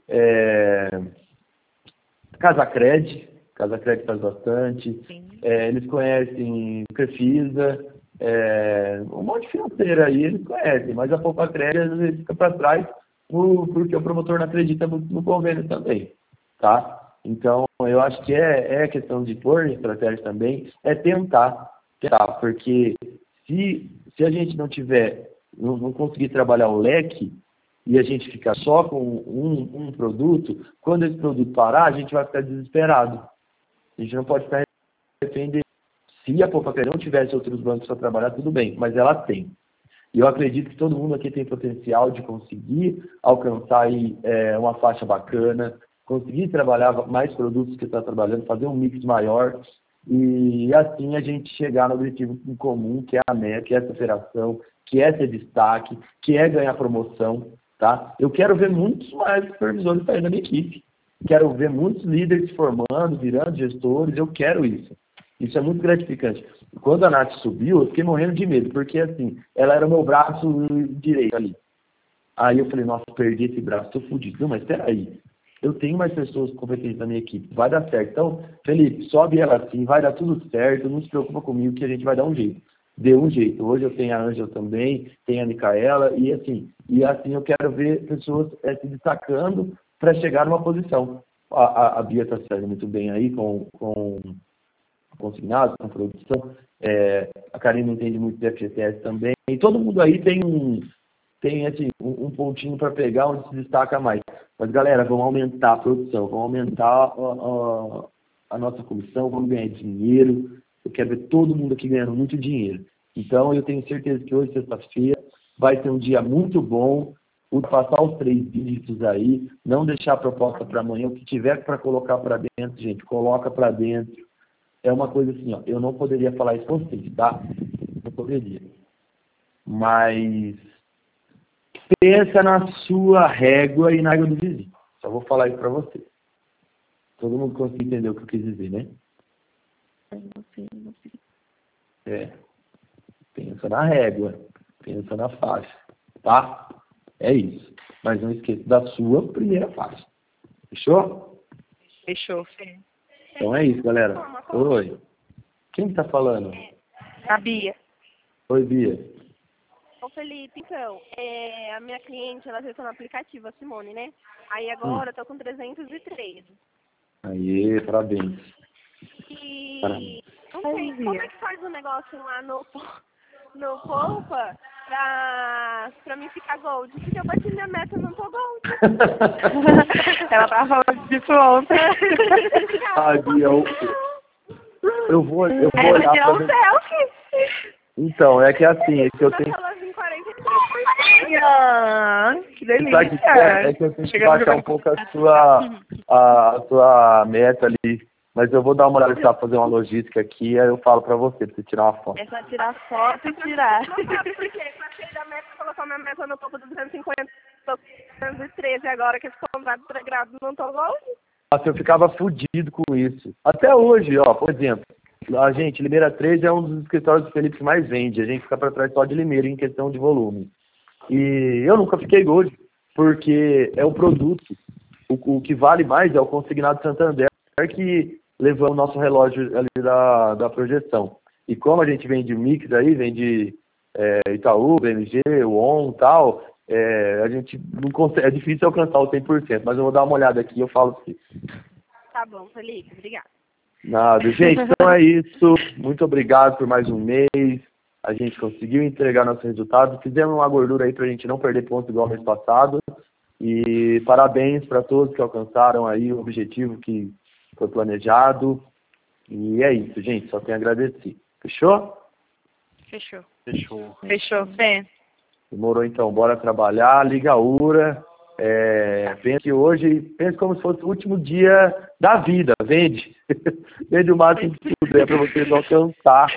Casacred faz bastante, eles conhecem Crefisa, um monte de financeira aí eles conhecem, mas a Poupaquera às vezes fica para trás porque o promotor não acredita muito no convênio também, tá? Então, eu acho que é questão de pôr em estratégia também, é tentar, porque se a gente não conseguir trabalhar o leque e a gente ficar só com um produto, quando esse produto parar, a gente vai ficar desesperado. A gente não pode ficar refém. Se a Poupaquera não tivesse outros bancos para trabalhar, tudo bem, mas ela tem. E eu acredito que todo mundo aqui tem potencial de conseguir alcançar aí, uma faixa bacana, conseguir trabalhar mais produtos que está trabalhando, fazer um mix maior e assim a gente chegar no objetivo em comum, que é a meta, que é essa operação, que é ter destaque, que é ganhar promoção, tá? Eu quero ver muitos mais supervisores saindo da minha equipe. Quero ver muitos líderes formando, virando gestores, eu quero isso. Isso é muito gratificante. Quando a Nath subiu, eu fiquei morrendo de medo, porque assim, ela era o meu braço direito ali. Aí eu falei, nossa, perdi esse braço, tô fudido. Não, mas peraí, eu tenho mais pessoas competentes na minha equipe, vai dar certo. Então, Felipe, sobe ela assim, vai dar tudo certo, não se preocupa comigo que a gente vai dar um jeito. Deu um jeito. Hoje eu tenho a Ângela também, tenho a Micaela, e assim eu quero ver pessoas se destacando para chegar numa posição. A Bia está saindo muito bem aí com consignados, com produção. A Karine entende muito de FGTS também. E todo mundo aí tem um pontinho para pegar onde se destaca mais. Mas, galera, vamos aumentar a produção, vamos aumentar a nossa comissão, vamos ganhar dinheiro. Eu quero ver todo mundo aqui ganhando muito dinheiro. Então, eu tenho certeza que hoje, sexta-feira, vai ser um dia muito bom. Passar os 3 dígitos aí, não deixar a proposta para amanhã. O que tiver para colocar para dentro, gente, coloca para dentro. É uma coisa assim, ó, eu não poderia falar isso com vocês, tá? Não poderia. Mas pensa na sua régua e na régua do vizinho. Só vou falar isso para você. Todo mundo conseguiu entender o que eu quis dizer, né? Pensa na régua, pensa na faixa, tá? É isso. Mas não esqueça da sua primeira faixa. Fechou? Fechou, Fê. Então é isso, galera. Oi. Quem que tá falando? A Bia. Oi, Bia. Ô Felipe, então, a minha cliente, ela acessou no aplicativo, a Simone, né? Aí agora eu tô com 313. Aê, parabéns. E Parabéns. não sei, como é que faz o negócio lá no Poupa? pra mim ficar gold. Porque eu bati minha meta, eu não tô gold. Ela tava falando disso ontem. Eu vou olhar tirar pra um selfie. Então, é que assim, é que eu tenho... Que delícia. É que eu tenho que baixar um pouco a sua meta ali. Mas eu vou dar uma olhada pra fazer uma logística aqui, aí eu falo pra você tirar uma foto. É só tirar foto e tirar. Não sabe por quê? Passei da meta, colocou minha meta no topo do 250, tô 213 agora, que esse contrato integrado não tô gold. Nossa, eu ficava fudido com isso. Até hoje, ó, por exemplo, a gente, Limeira 13 é um dos escritórios do Felipe que mais vende. A gente fica pra trás só de Limeira em questão de volume. E eu nunca fiquei gold, porque é o produto. O que vale mais é o consignado Santander, que levou o nosso relógio ali da projeção. E como a gente vende mix aí, vende Itaú, BMG, ON e tal, a gente não consegue, é difícil alcançar o 100%, mas eu vou dar uma olhada aqui e eu falo assim. Tá bom, Felipe, obrigada. Nada, gente, então é isso. Muito obrigado por mais um mês. A gente conseguiu entregar nosso resultado. Fizemos uma gordura aí pra gente não perder pontos igual mês passado. E parabéns para todos que alcançaram aí o objetivo que foi planejado. E é isso, gente. Só tenho a agradecer. Fechou? Fechou. Fechou, Fê. Demorou então. Bora trabalhar. Liga a URA. Pense hoje, pense como se fosse o último dia da vida. Vende. Vende o máximo que puder para vocês alcançar.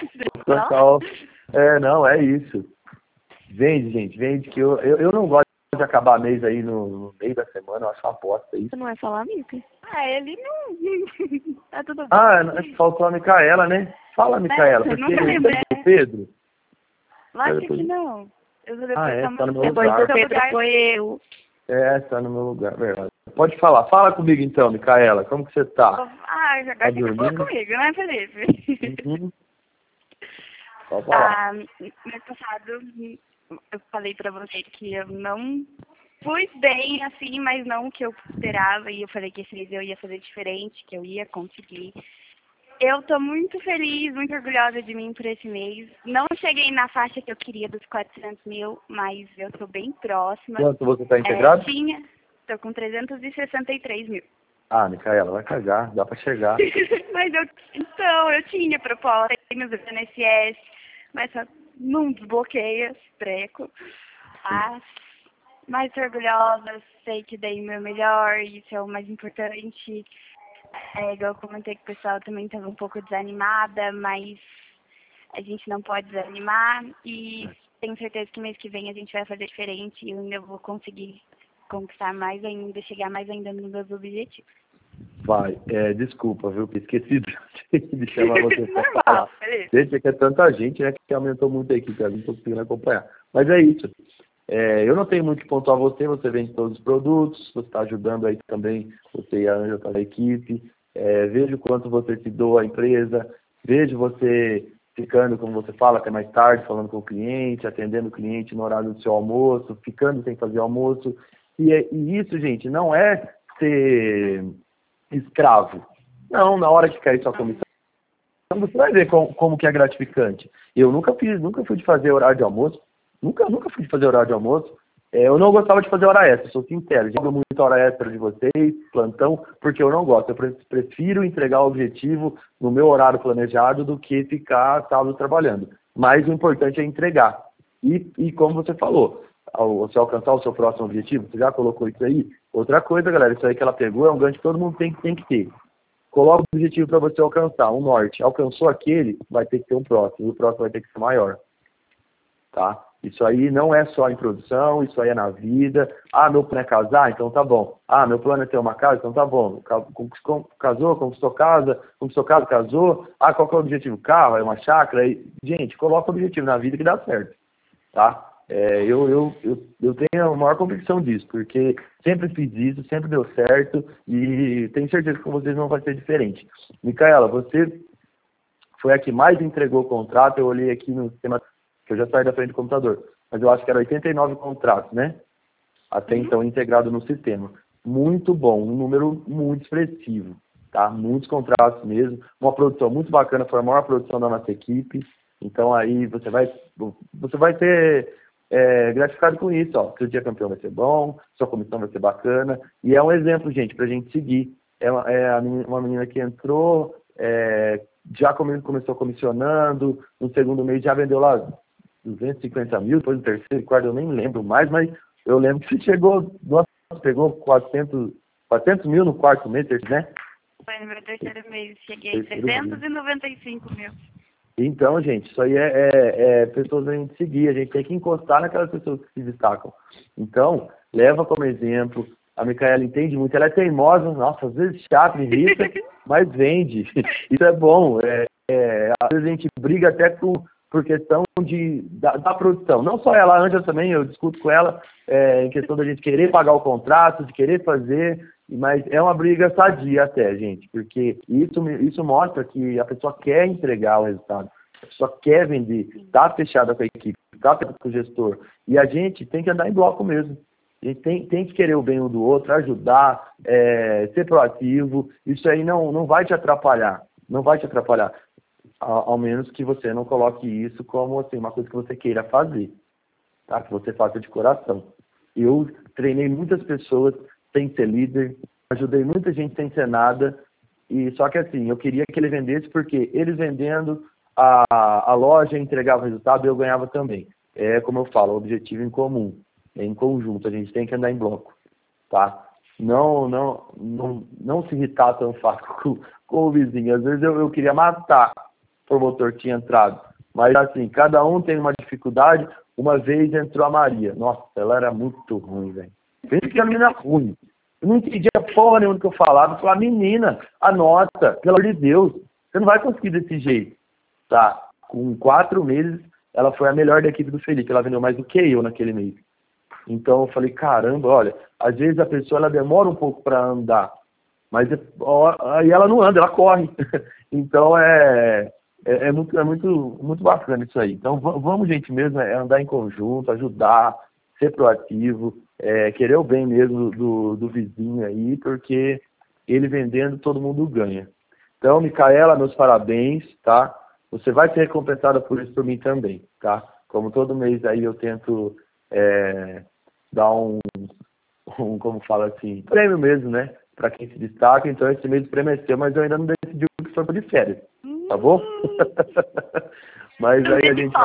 Não, é isso. Vende, gente. Vende que eu não gosto de acabar mês aí no meio da semana. Eu acho uma bosta isso. Você não vai falar, Mica? Ele não... Tá tudo bem. Faltou a Micaela, né? Fala, Micaela. Eu nunca lembrei. Pedro? Lógico que não. Eu vou depois tá no meu depois lugar. do Pedro foi eu. Tá no meu lugar, verdade. Pode falar. Fala comigo então, Micaela. Como que você tá? Agora você falou comigo, né, Felipe? Uhum. Pode falar. Mês passado, eu falei pra você que eu não fui bem, assim, mas não o que eu esperava. E eu falei que esse mês eu ia fazer diferente, que eu ia conseguir. Eu tô muito feliz, muito orgulhosa de mim por esse mês. Não cheguei na faixa que eu queria dos 400 mil, mas eu tô bem próxima. Quanto você tá integrado? Tô com 363 mil. Micaela, vai cagar, dá pra chegar. Mas eu tinha proposta nos INSS, mas só não desbloqueia esse treco. Mas tô orgulhosa, sei que dei o meu melhor, isso é o mais importante. Igual eu comentei que o pessoal também estava um pouco desanimada, mas a gente não pode desanimar e tenho certeza que mês que vem a gente vai fazer diferente e eu ainda vou conseguir conquistar mais ainda, chegar mais ainda nos meus objetivos. Vai, desculpa, viu, esqueci de chamar você pra falar. Gente, é que é tanta gente, né, que aumentou muito a equipe, eu não tô conseguindo acompanhar. Mas é isso. Eu não tenho muito que pontuar você vende todos os produtos, você está ajudando aí também, você e a Ângela da equipe, vejo o quanto você se doa à empresa, vejo você ficando, como você fala, até mais tarde, falando com o cliente, atendendo o cliente no horário do seu almoço, ficando sem fazer almoço, e isso, gente, não é ser escravo. Não, na hora que cair sua comissão, você vai ver como que é gratificante. Eu nunca fui de fazer horário de almoço, Nunca fui fazer horário de almoço. Eu não gostava de fazer hora extra, sou sincero. Já dou muita hora extra de vocês, plantão, porque eu não gosto. Eu prefiro entregar o objetivo no meu horário planejado do que ficar sábado trabalhando. Mas o importante é entregar. E como você falou, você alcançar o seu próximo objetivo, você já colocou isso aí? Outra coisa, galera, isso aí que ela pegou é um gancho que todo mundo tem que ter. Coloca o objetivo para você alcançar, um norte. Alcançou aquele, vai ter que ter um próximo. E o próximo vai ter que ser maior. Tá? Isso aí não é só em produção, isso aí é na vida. Meu plano é casar? Então tá bom. Meu plano é ter uma casa? Então tá bom. Casou, conquistou casa, casou. Qual que é o objetivo? Carro? É uma chácara? Gente, coloca o objetivo na vida que dá certo. Tá? Eu tenho a maior convicção disso, porque sempre fiz isso, sempre deu certo e tenho certeza que com vocês não vai ser diferente. Micaela, você foi a que mais entregou o contrato. Eu olhei aqui no sistema, que eu já saí da frente do computador, mas eu acho que era 89 contratos, né? Até então integrado no sistema. Muito bom, um número muito expressivo, tá? Muitos contratos mesmo, uma produção muito bacana, foi a maior produção da nossa equipe. Então aí você vai ter gratificado com isso, ó. Seu dia campeão vai ser bom, sua comissão vai ser bacana. E é um exemplo, gente, pra gente seguir. Uma menina que entrou, já começou comissionando, no segundo mês já vendeu lá 250 mil, depois no terceiro, quarto, eu nem lembro mais, mas eu lembro que você pegou 400 mil no quarto mês, né? Foi no meu terceiro mês, cheguei a 395 mil. Então, gente, isso aí é pessoas a gente seguir, a gente tem que encostar naquelas pessoas que se destacam. Então, leva como exemplo. A Micaela entende muito, ela é teimosa, nossa, às vezes chata, irrita, mas vende. Isso é bom. Às vezes a gente briga até por questão da produção. Não só ela, a Ângela também, eu discuto com ela em questão da gente querer pagar o contrato, de querer fazer, mas é uma briga sadia até, gente, porque isso mostra que a pessoa quer entregar o resultado, a pessoa quer vender, está fechada com a equipe, está fechada com o gestor, e a gente tem que andar em bloco mesmo. A gente tem que querer o bem um do outro, ajudar, ser proativo. Isso aí não vai te atrapalhar. Não vai te atrapalhar. Ao menos que você não coloque isso como assim, uma coisa que você queira fazer. Tá? Que você faça de coração. Eu treinei muitas pessoas sem ser líder, ajudei muita gente sem ser nada. E só que assim, eu queria que ele vendesse porque eles vendendo, a loja entregava o resultado e eu ganhava também. É como eu falo, objetivo em comum. Em conjunto, a gente tem que andar em bloco, tá? Não se irritar tão fácil com o vizinho. Às vezes eu queria matar o promotor que tinha entrado. Mas assim, cada um tem uma dificuldade. Uma vez entrou a Maria. Nossa, ela era muito ruim, velho. Pensa que era menina ruim. Eu não entendia porra nenhuma do que eu falava. Eu falava, menina, anota, pelo amor de Deus. Você não vai conseguir desse jeito. Tá? Com 4 meses, ela foi a melhor da equipe do Felipe. Ela vendeu mais do que eu naquele mês. Então eu falei, caramba, olha, às vezes a pessoa ela demora um pouco para andar, mas aí ela não anda, ela corre. Então é muito bacana isso aí. Então vamos, gente, mesmo, andar em conjunto, ajudar, ser proativo, querer o bem mesmo do vizinho aí, porque ele vendendo, todo mundo ganha. Então, Micaela, meus parabéns, tá? Você vai ser recompensada por isso por mim também, tá? Como todo mês aí eu tento dar como fala assim, prêmio mesmo, né? Pra quem se destaca. Então esse mês o prêmio é seu, mas eu ainda não decidi o que foi de férias. Tá bom? Mas aí a gente.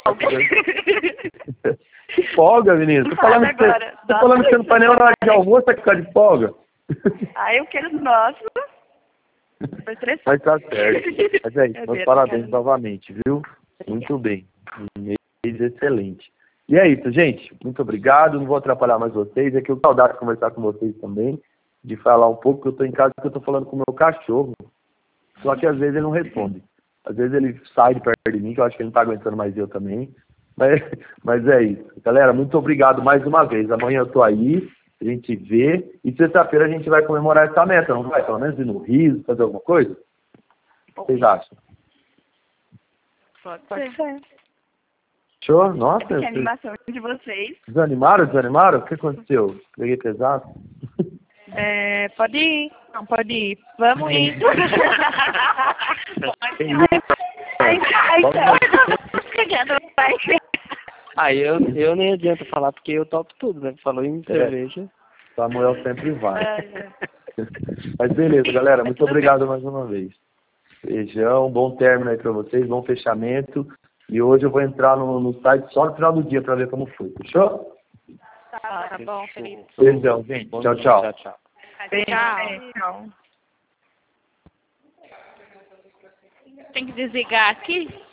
Que folga, menino. Tô falando que você não faz nem hora de almoço, vai ficar de folga. Eu quero nosso. Mas tá certo. Mas é isso. Meus parabéns novamente, viu? Muito bem. Um mês excelente. E é isso, gente. Muito obrigado. Não vou atrapalhar mais vocês. É que eu tenho saudade de conversar com vocês também. De falar um pouco, que eu estou em casa, que eu estou falando com o meu cachorro. Só que às vezes ele não responde. Às vezes ele sai de perto de mim, que eu acho que ele não está aguentando mais eu também. Mas é isso. Galera, muito obrigado mais uma vez. Amanhã eu estou aí, a gente vê. E sexta-feira a gente vai comemorar essa meta, não vai? Pelo menos ir no Rio, fazer alguma coisa? O que vocês acham? Pode ser. Show? Nossa. Que animação de vocês. Desanimaram? O que aconteceu? Peguei pesado? Pode ir. Não, pode ir. Vamos ir. Eu nem adianta falar porque eu topo tudo, né? Falou em cerveja. Samuel sempre vai. Mas beleza, galera. Muito obrigado mais uma vez. Beijão, bom término aí pra vocês, bom fechamento. E hoje eu vou entrar no site só no final do dia pra ver como foi. Fechou? Tá bom, Felipe. Beijão, gente. Tchau, tchau. Tchau. Tem que desligar aqui?